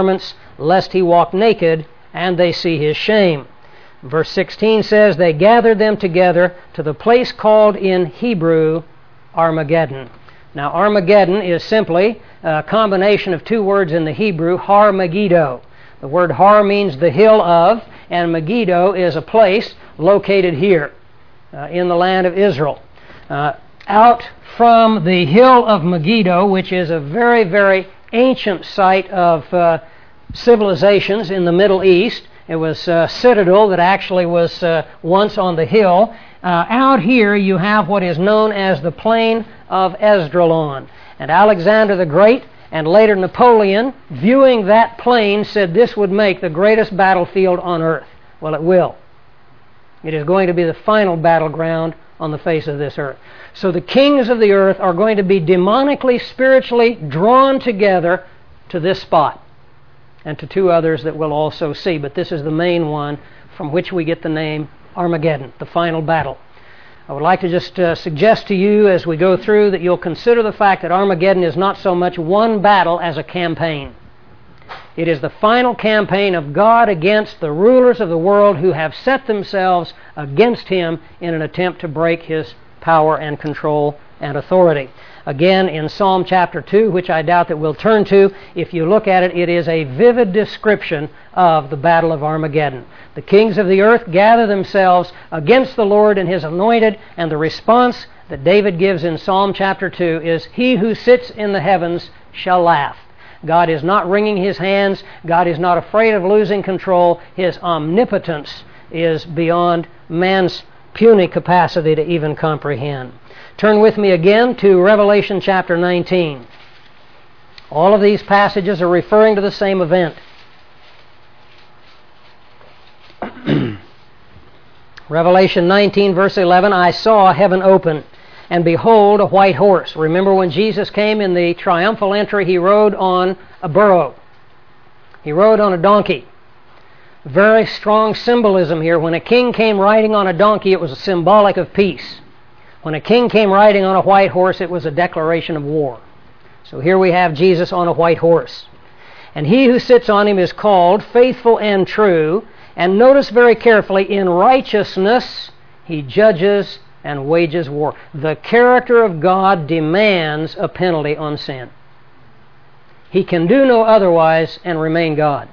lest he walk naked and they see his shame. Verse sixteen says, they gathered them together to the place called in Hebrew Armageddon. Now, Armageddon is simply a combination of two words in the Hebrew, Har Megiddo. The word Har means the hill of, and Megiddo is a place located here uh, in the land of Israel. Uh, out from the hill of Megiddo, which is a very, very ancient site of uh, civilizations in the Middle East. It was a citadel that actually was uh, once on the hill. Uh, out here you have what is known as the plain of Esdraelon. And Alexander the Great and later Napoleon, viewing that plain, said this would make the greatest battlefield on earth. Well, it will. It is going to be the final battleground on the face of this earth. So the kings of the earth are going to be demonically, spiritually drawn together to this spot, and to two others that we'll also see. But this is the main one from which we get the name Armageddon, the final battle. I would like to just uh, suggest to you as we go through that you'll consider the fact that Armageddon is not so much one battle as a campaign. It is the final campaign of God against the rulers of the world who have set themselves against Him in an attempt to break His power and control and authority. Again, in Psalm chapter two, which I doubt that we'll turn to, if you look at it, it is a vivid description of the battle of Armageddon. The kings of the earth gather themselves against the Lord and His anointed, and the response that David gives in Psalm chapter two is, He who sits in the heavens shall laugh. God is not wringing His hands. God is not afraid of losing control. His omnipotence is beyond man's puny capacity to even comprehend. Turn with me again to Revelation chapter nineteen. All of these passages are referring to the same event. Revelation nineteen, verse eleven, I saw heaven open, and behold, a white horse. Remember when Jesus came in the triumphal entry, He rode on a burro. He rode on a donkey. Very strong symbolism here. When a king came riding on a donkey, it was symbolic of peace. When a king came riding on a white horse, it was a declaration of war. So here we have Jesus on a white horse. And He who sits on Him is called Faithful and True. And notice very carefully, in righteousness He judges and wages war. The character of God demands a penalty on sin. He can do no otherwise and remain God.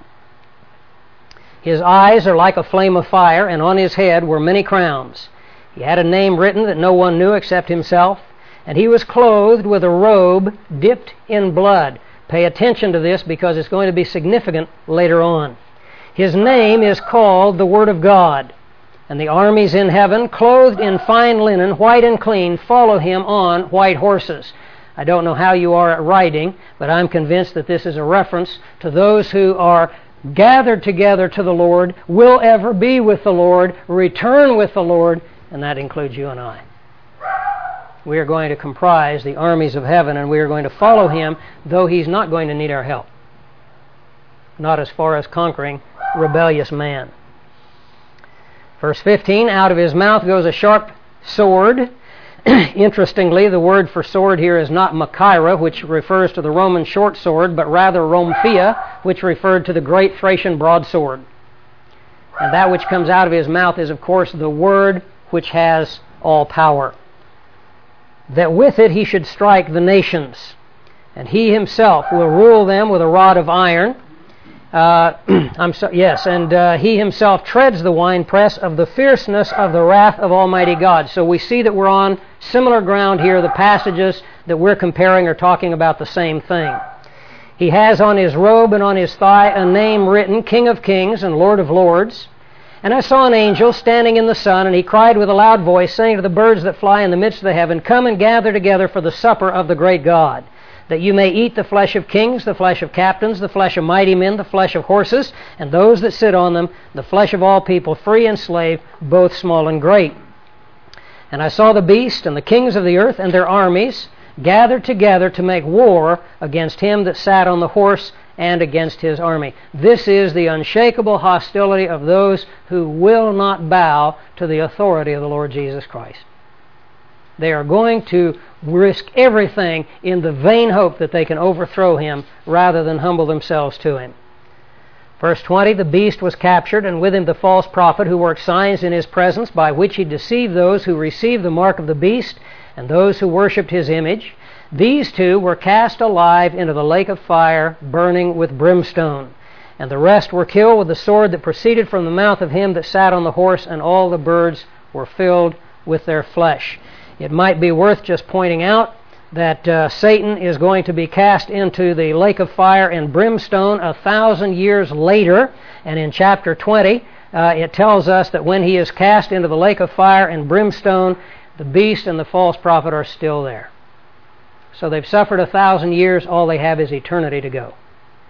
His eyes are like a flame of fire, and on His head were many crowns. He had a name written that no one knew except Himself, and He was clothed with a robe dipped in blood. Pay attention to this because it's going to be significant later on. His name is called the Word of God, and the armies in heaven, clothed in fine linen, white and clean, follow Him on white horses. I don't know how you are at riding, but I'm convinced that this is a reference to those who are gathered together to the Lord, will ever be with the Lord, return with the Lord, and that includes you and I. We are going to comprise the armies of heaven, and we are going to follow Him, though He's not going to need our help. Not as far as conquering rebellious man. Verse fifteen, out of His mouth goes a sharp sword. Interestingly, the word for sword here is not Machaira, which refers to the Roman short sword, but rather Romphia, which referred to the great Thracian broadsword. And that which comes out of His mouth is, of course, the word which has all power. That with it He should strike the nations, and He Himself will rule them with a rod of iron. Uh, I'm so, yes, and uh, He Himself treads the winepress of the fierceness of the wrath of Almighty God. So we see that we're on similar ground here. The passages that we're comparing are talking about the same thing. He has on His robe and on His thigh a name written, King of Kings and Lord of Lords. And I saw an angel standing in the sun, and he cried with a loud voice, saying to the birds that fly in the midst of the heaven, Come and gather together for the supper of the great God, that you may eat the flesh of kings, the flesh of captains, the flesh of mighty men, the flesh of horses, and those that sit on them, the flesh of all people, free and slave, both small and great. And I saw the beast and the kings of the earth and their armies gathered together to make war against Him that sat on the horse and against His army. This is the unshakable hostility of those who will not bow to the authority of the Lord Jesus Christ. They are going to risk everything in the vain hope that they can overthrow Him rather than humble themselves to Him. Verse twenty, the beast was captured, and with him the false prophet who worked signs in his presence, by which he deceived those who received the mark of the beast and those who worshipped his image. These two were cast alive into the lake of fire, burning with brimstone. And the rest were killed with the sword that proceeded from the mouth of him that sat on the horse, and all the birds were filled with their flesh. It might be worth just pointing out that uh, Satan is going to be cast into the lake of fire and brimstone a thousand years later. And in chapter twenty, uh, it tells us that when he is cast into the lake of fire and brimstone, the beast and the false prophet are still there. So they've suffered a thousand years. All they have is eternity to go.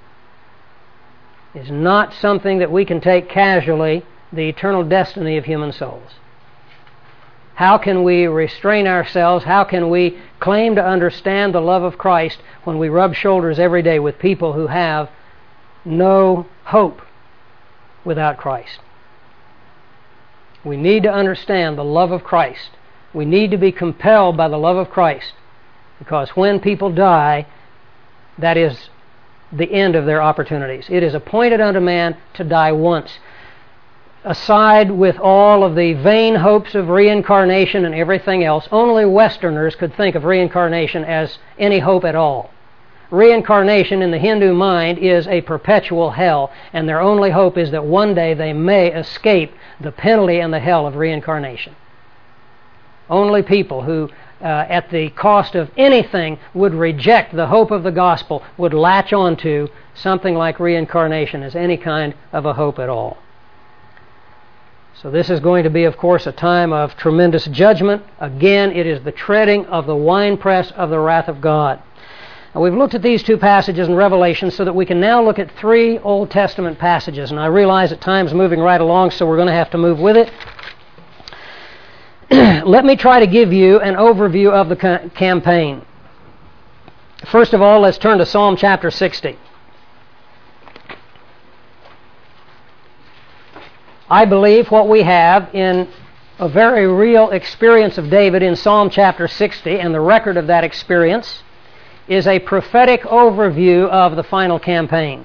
It's not something that we can take casually, the eternal destiny of human souls. How can we restrain ourselves? How can we claim to understand the love of Christ when we rub shoulders every day with people who have no hope without Christ? We need to understand the love of Christ. We need to be compelled by the love of Christ, because when people die, that is the end of their opportunities. It is appointed unto man to die once. Aside with all of the vain hopes of reincarnation and everything else, only Westerners could think of reincarnation as any hope at all. Reincarnation in the Hindu mind is a perpetual hell, and their only hope is that one day they may escape the penalty and the hell of reincarnation. Only people who, uh, at the cost of anything, would reject the hope of the gospel would latch onto something like reincarnation as any kind of a hope at all. So this is going to be, of course, a time of tremendous judgment. Again, it is the treading of the winepress of the wrath of God. Now, we've looked at these two passages in Revelation so that we can now look at three Old Testament passages. And I realize that time's moving right along, so we're going to have to move with it. Let me try to give you an overview of the ca- campaign. First of all, let's turn to Psalm chapter sixty. I believe what we have in a very real experience of David in Psalm chapter sixty, and the record of that experience, is a prophetic overview of the final campaign.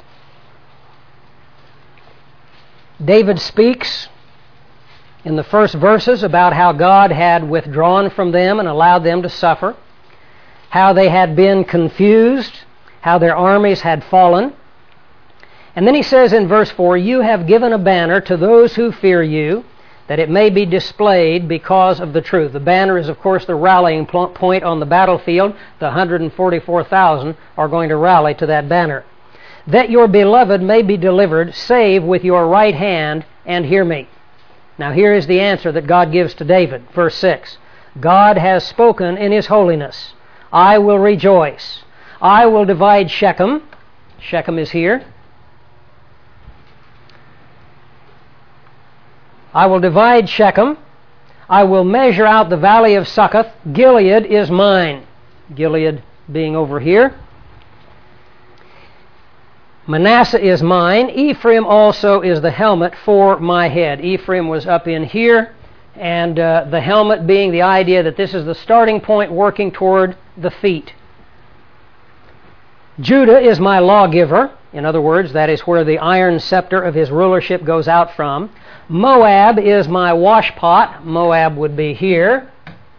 David speaks in the first verses about how God had withdrawn from them and allowed them to suffer, how they had been confused, how their armies had fallen. And then he says in verse four, "You have given a banner to those who fear you, that it may be displayed because of the truth." The banner is, of course, the rallying point on the battlefield. The one hundred forty-four thousand are going to rally to that banner. "That your beloved may be delivered, save with your right hand, and hear me." Now here is the answer that God gives to David. Verse six, "God has spoken in his holiness. I will rejoice. I will divide Shechem." Shechem is here. "I will divide Shechem. I will measure out the valley of Succoth. Gilead is mine." Gilead being over here. "Manasseh is mine. Ephraim also is the helmet for my head." Ephraim was up in here, and uh, the helmet being the idea that this is the starting point working toward the feet. "Judah is my lawgiver." In other words, that is where the iron scepter of his rulership goes out from. "Moab is my washpot." Moab would be here.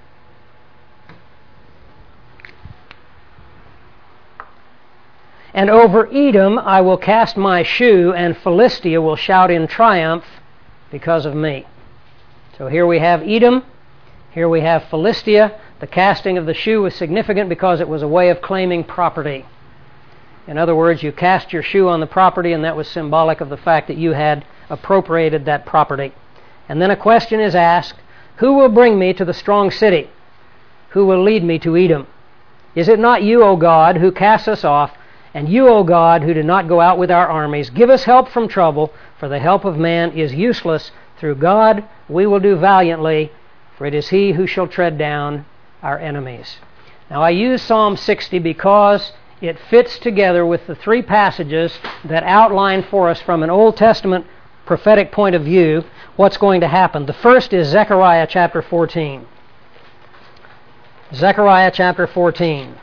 "And over Edom I will cast my shoe, and Philistia will shout in triumph because of me." So here we have Edom. Here we have Philistia. The casting of the shoe was significant because it was a way of claiming property. In other words, you cast your shoe on the property, and that was symbolic of the fact that you had appropriated that property. And then a question is asked, who will bring me to the strong city? Who will lead me to Edom? Is it not you, O God, who cast us off, and you, O God, who did not go out with our armies? Give us help from trouble, for the help of man is useless. Through God we will do valiantly, for it is he who shall tread down our enemies. Now I use Psalm sixty because it fits together with the three passages that outline for us from an Old Testament prophetic point of view what's going to happen. The first is Zechariah chapter fourteen. Zechariah chapter fourteen.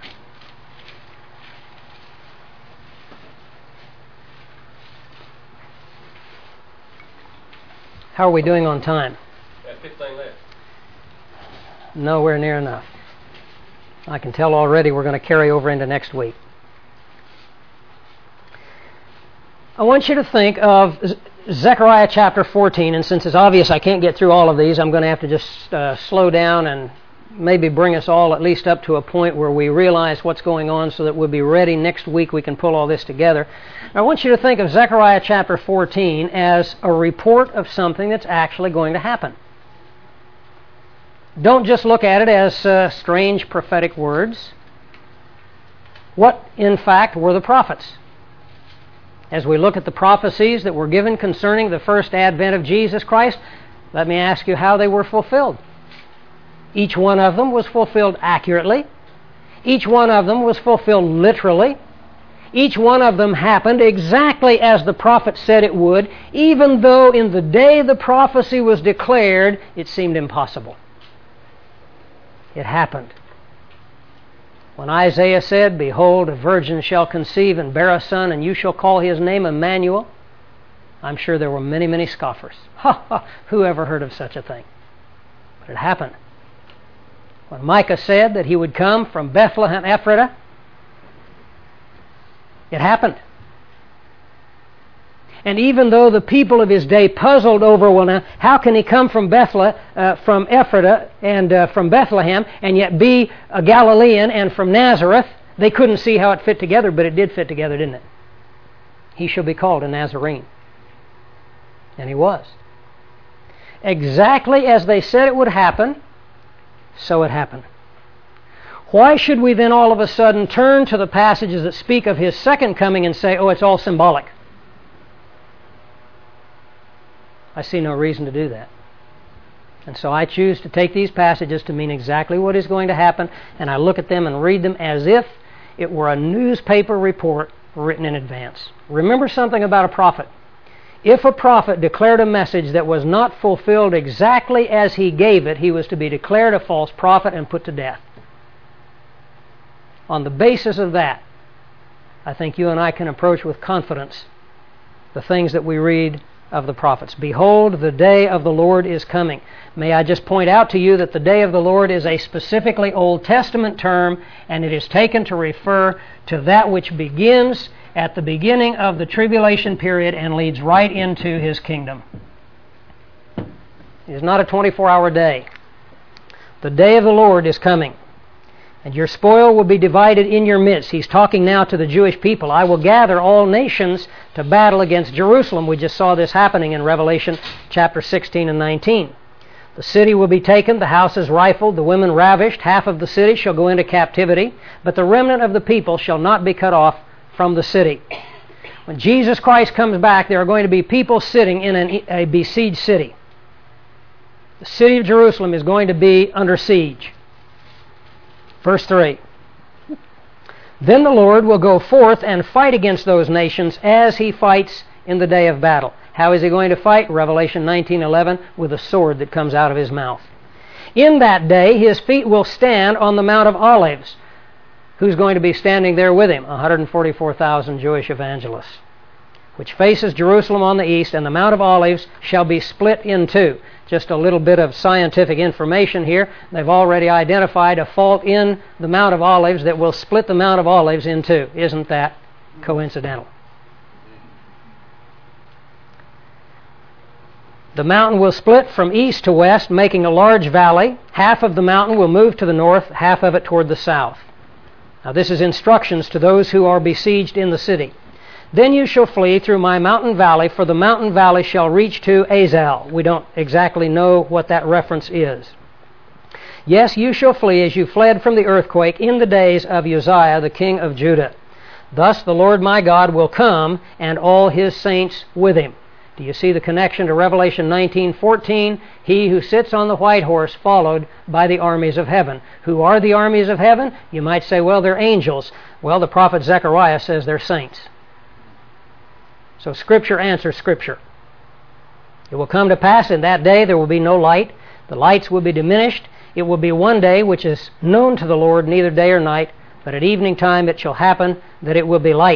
How are we doing on time? Got fifteen left. Nowhere near enough. I can tell already we're going to carry over into next week. I want you to think of Zechariah chapter fourteen, and since it's obvious I can't get through all of these, I'm going to have to just uh, slow down and maybe bring us all at least up to a point where we realize what's going on so that we'll be ready next week. We can pull all this together. I want you to think of Zechariah chapter fourteen as a report of something that's actually going to happen. Don't just look at it as uh, strange prophetic words. What, in fact, were the prophets? As we look at the prophecies that were given concerning the first advent of Jesus Christ, let me ask you how they were fulfilled. Each one of them was fulfilled accurately. Each one of them was fulfilled literally. Each one of them happened exactly as the prophet said it would, even though in the day the prophecy was declared, it seemed impossible. It happened. When Isaiah said, "Behold, a virgin shall conceive and bear a son, and you shall call his name Emmanuel," I'm sure there were many, many scoffers. Ha ha! Who ever heard of such a thing? But it happened. When Micah said that he would come from Bethlehem Ephratah, it happened. And even though the people of his day puzzled over, well, now, how can he come from Bethlehem, uh, from Ephratah and uh, from Bethlehem, and yet be a Galilean and from Nazareth? They couldn't see how it fit together, but it did fit together, didn't it? He shall be called a Nazarene. And he was. Exactly as they said it would happen, so it happened. Why should we then all of a sudden turn to the passages that speak of his second coming and say, oh, it's all symbolic? I see no reason to do that. And so I choose to take these passages to mean exactly what is going to happen, and I look at them and read them as if it were a newspaper report written in advance. Remember something about a prophet. If a prophet declared a message that was not fulfilled exactly as he gave it, he was to be declared a false prophet and put to death. On the basis of that, I think you and I can approach with confidence the things that we read of the prophets. Behold, the day of the Lord is coming. May I just point out to you that the day of the Lord is a specifically Old Testament term, and it is taken to refer to that which begins at the beginning of the tribulation period and leads right into his kingdom. It is not a twenty-four hour day. The day of the Lord is coming, and your spoil will be divided in your midst. He's talking now to the Jewish people. I will gather all nations to battle against Jerusalem. We just saw this happening in Revelation chapter sixteen and nineteen. The city will be taken, the houses rifled, the women ravished. Half of the city shall go into captivity, but the remnant of the people shall not be cut off from the city. When Jesus Christ comes back, there are going to be people sitting in an, a besieged city. The city of Jerusalem is going to be under siege. Verse three. Then the Lord will go forth and fight against those nations as he fights in the day of battle. How is he going to fight? Revelation nineteen eleven, with a sword that comes out of his mouth. In that day his feet will stand on the Mount of Olives. Who's going to be standing there with him? one hundred forty-four thousand Jewish evangelists, which faces Jerusalem on the east, and the Mount of Olives shall be split in two. Just a little bit of scientific information here. They've already identified a fault in the Mount of Olives that will split the Mount of Olives in two. Isn't that coincidental? The mountain will split from east to west, making a large valley. Half of the mountain will move to the north, half of it toward the south. Now this is instructions to those who are besieged in the city. Then you shall flee through my mountain valley, for the mountain valley shall reach to Azal. We don't exactly know what that reference is. Yes, you shall flee as you fled from the earthquake in the days of Uzziah, the king of Judah. Thus the Lord my God will come, and all his saints with him. Do you see the connection to Revelation nineteen fourteen? He who sits on the white horse, followed by the armies of heaven. Who are the armies of heaven? You might say, well, they're angels. Well, the prophet Zechariah says they're saints. So Scripture answers Scripture. It will come to pass in that day there will be no light. The lights will be diminished. It will be one day which is known to the Lord, neither day or night, but at evening time it shall happen that it will be light.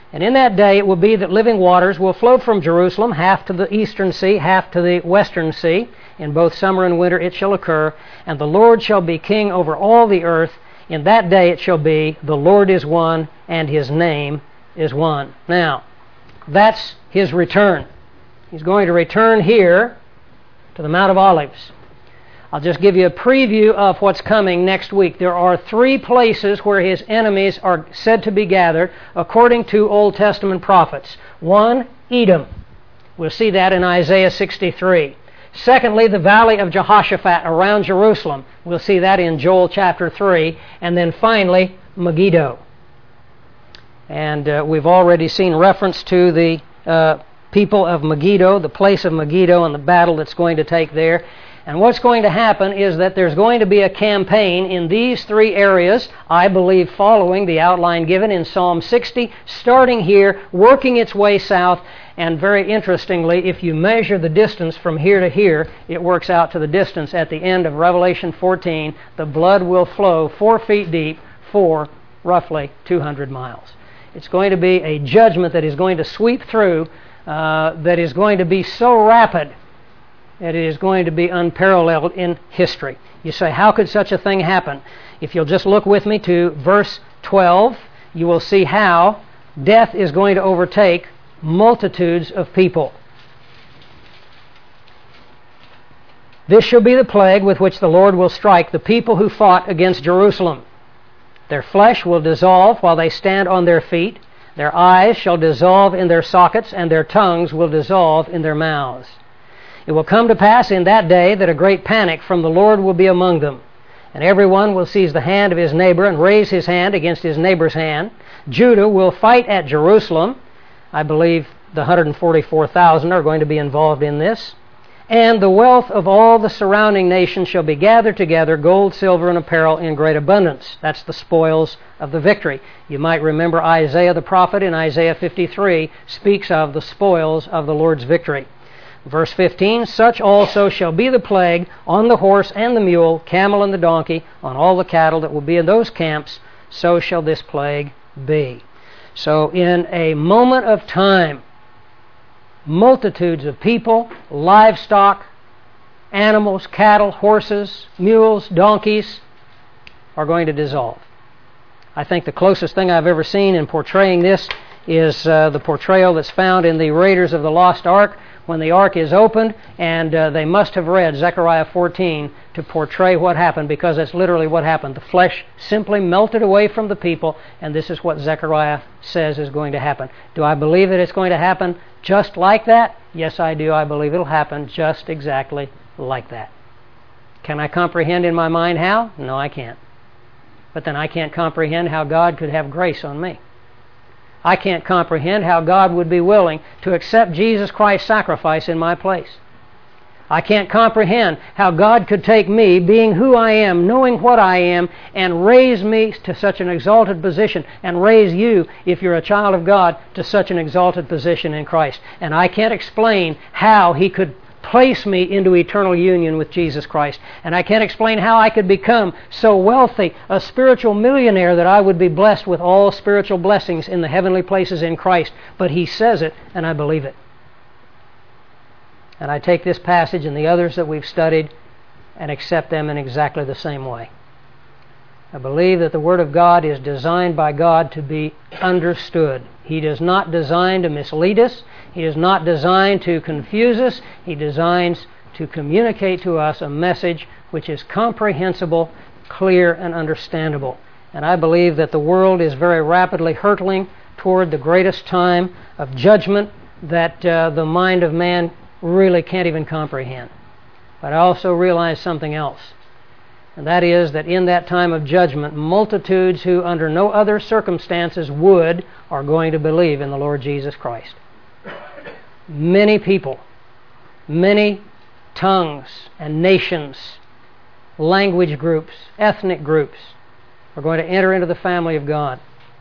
And in that day it will be that living waters will flow from Jerusalem, half to the eastern sea, half to the western sea. In both summer and winter it shall occur. And the Lord shall be king over all the earth. In that day it shall be, the Lord is one, and His name is one. Now, that's His return. He's going to return here to the Mount of Olives. I'll just give you a preview of what's coming next week. There are three places where His enemies are said to be gathered according to Old Testament prophets. One, Edom. We'll see that in Isaiah sixty-three. Secondly, the valley of Jehoshaphat around Jerusalem. We'll see that in Joel chapter three. And then finally, Megiddo. And uh, we've already seen reference to the uh, people of Megiddo, the place of Megiddo, and the battle that's going to take there. And what's going to happen is that there's going to be a campaign in these three areas, I believe following the outline given in Psalm sixty, starting here, working its way south, and very interestingly, if you measure the distance from here to here, it works out to the distance at the end of Revelation fourteen. The blood will flow four feet deep for roughly two hundred miles. It's going to be a judgment that is going to sweep through, uh, that is going to be so rapid that it is going to be unparalleled in history. You say, how could such a thing happen? If you'll just look with me to verse twelve, you will see how death is going to overtake multitudes of people. This shall be the plague with which the Lord will strike the people who fought against Jerusalem. Their flesh will dissolve while they stand on their feet. Their eyes shall dissolve in their sockets, and their tongues will dissolve in their mouths. It will come to pass in that day that a great panic from the Lord will be among them. And everyone will seize the hand of his neighbor and raise his hand against his neighbor's hand. Judah will fight at Jerusalem. I believe the one hundred forty-four thousand are going to be involved in this. And the wealth of all the surrounding nations shall be gathered together, gold, silver, and apparel in great abundance. That's the spoils of the victory. You might remember Isaiah the prophet in Isaiah fifty-three speaks of the spoils of the Lord's victory. Verse fifteen, such also shall be the plague on the horse and the mule, camel and the donkey, on all the cattle that will be in those camps, so shall this plague be. So in a moment of time, multitudes of people, livestock, animals, cattle, horses, mules, donkeys are going to dissolve. I think the closest thing I've ever seen in portraying this is uh, the portrayal that's found in the Raiders of the Lost Ark, when the ark is opened, and uh, they must have read Zechariah fourteen to portray what happened, because that's literally what happened. The flesh simply melted away from the people, and this is what Zechariah says is going to happen. Do I believe that it's going to happen just like that? Yes, I do. I believe it'll happen just exactly like that. Can I comprehend in my mind how? No, I can't. But then I can't comprehend how God could have grace on me. I can't comprehend how God would be willing to accept Jesus Christ's sacrifice in my place. I can't comprehend how God could take me, being who I am, knowing what I am, and raise me to such an exalted position, and raise you, if you're a child of God, to such an exalted position in Christ. And I can't explain how He could place me into eternal union with Jesus Christ. And I can't explain how I could become so wealthy, a spiritual millionaire, that I would be blessed with all spiritual blessings in the heavenly places in Christ. But He says it, and I believe it. And I take this passage and the others that we've studied and accept them in exactly the same way. I believe that the Word of God is designed by God to be understood. He is not designed to mislead us. He is not designed to confuse us. He designs to communicate to us a message which is comprehensible, clear, and understandable. And I believe that the world is very rapidly hurtling toward the greatest time of judgment that uh, the mind of man really can't even comprehend. But I also realize something else. And that is that in that time of judgment, multitudes who under no other circumstances would are going to believe in the Lord Jesus Christ. Many people, many tongues and nations, language groups, ethnic groups are going to enter into the family of God.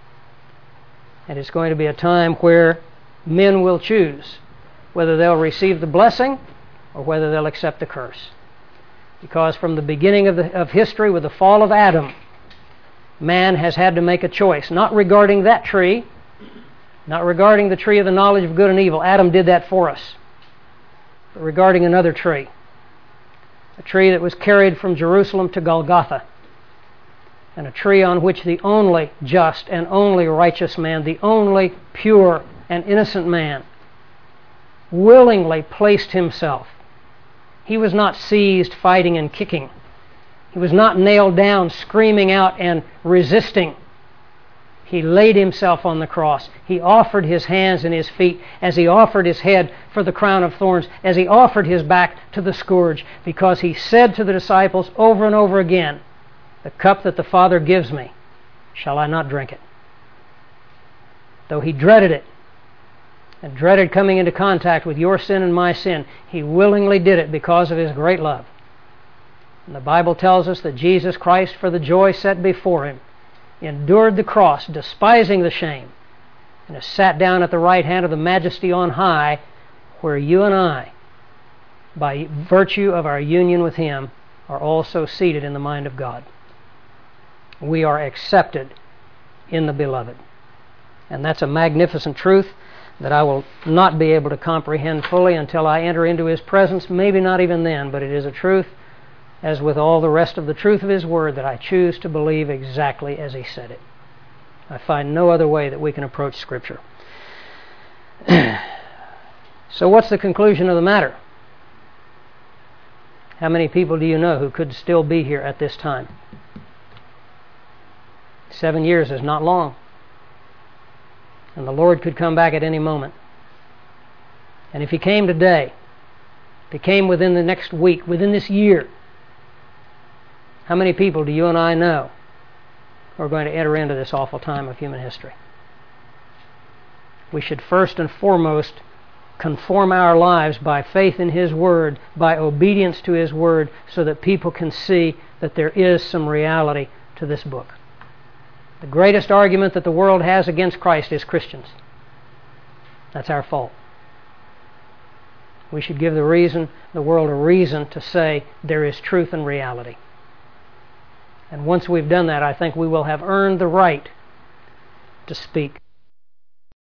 And it's going to be a time where men will choose whether they'll receive the blessing or whether they'll accept the curse. Because from the beginning of, the, of history, with the fall of Adam, man has had to make a choice, not regarding that tree, Not regarding the tree of the knowledge of good and evil. Adam did that for us. But regarding another tree. A tree that was carried from Jerusalem to Golgotha. And a tree on which the only just and only righteous man, the only pure and innocent man, willingly placed himself. He was not seized fighting and kicking. He was not nailed down screaming out and resisting. He laid himself on the cross. He offered his hands and his feet as he offered his head for the crown of thorns, as he offered his back to the scourge, because he said to the disciples over and over again, "The cup that the Father gives me, shall I not drink it?" Though he dreaded it, and dreaded coming into contact with your sin and my sin, he willingly did it because of his great love. And the Bible tells us that Jesus Christ, for the joy set before him, endured the cross, despising the shame, and has sat down at the right hand of the Majesty on high, where you and I, by virtue of our union with him, are also seated in the mind of God. We are accepted in the Beloved. And that's a magnificent truth that I will not be able to comprehend fully until I enter into his presence, maybe not even then, but it is a truth, as with all the rest of the truth of his word, that I choose to believe exactly as he said it. I find no other way that we can approach Scripture. So what's the conclusion of the matter? How many people do you know who could still be here at this time? Seven years is not long. And the Lord could come back at any moment. And if he came today, if he came within the next week, within this year, how many people do you and I know who are going to enter into this awful time of human history? We should first and foremost conform our lives by faith in his word, by obedience to his word, so that people can see that there is some reality to this book. The greatest argument that the world has against Christ is Christians. That's our fault. We should give the reason, the world a reason to say there is truth and reality. And once we've done that, I think we will have earned the right to speak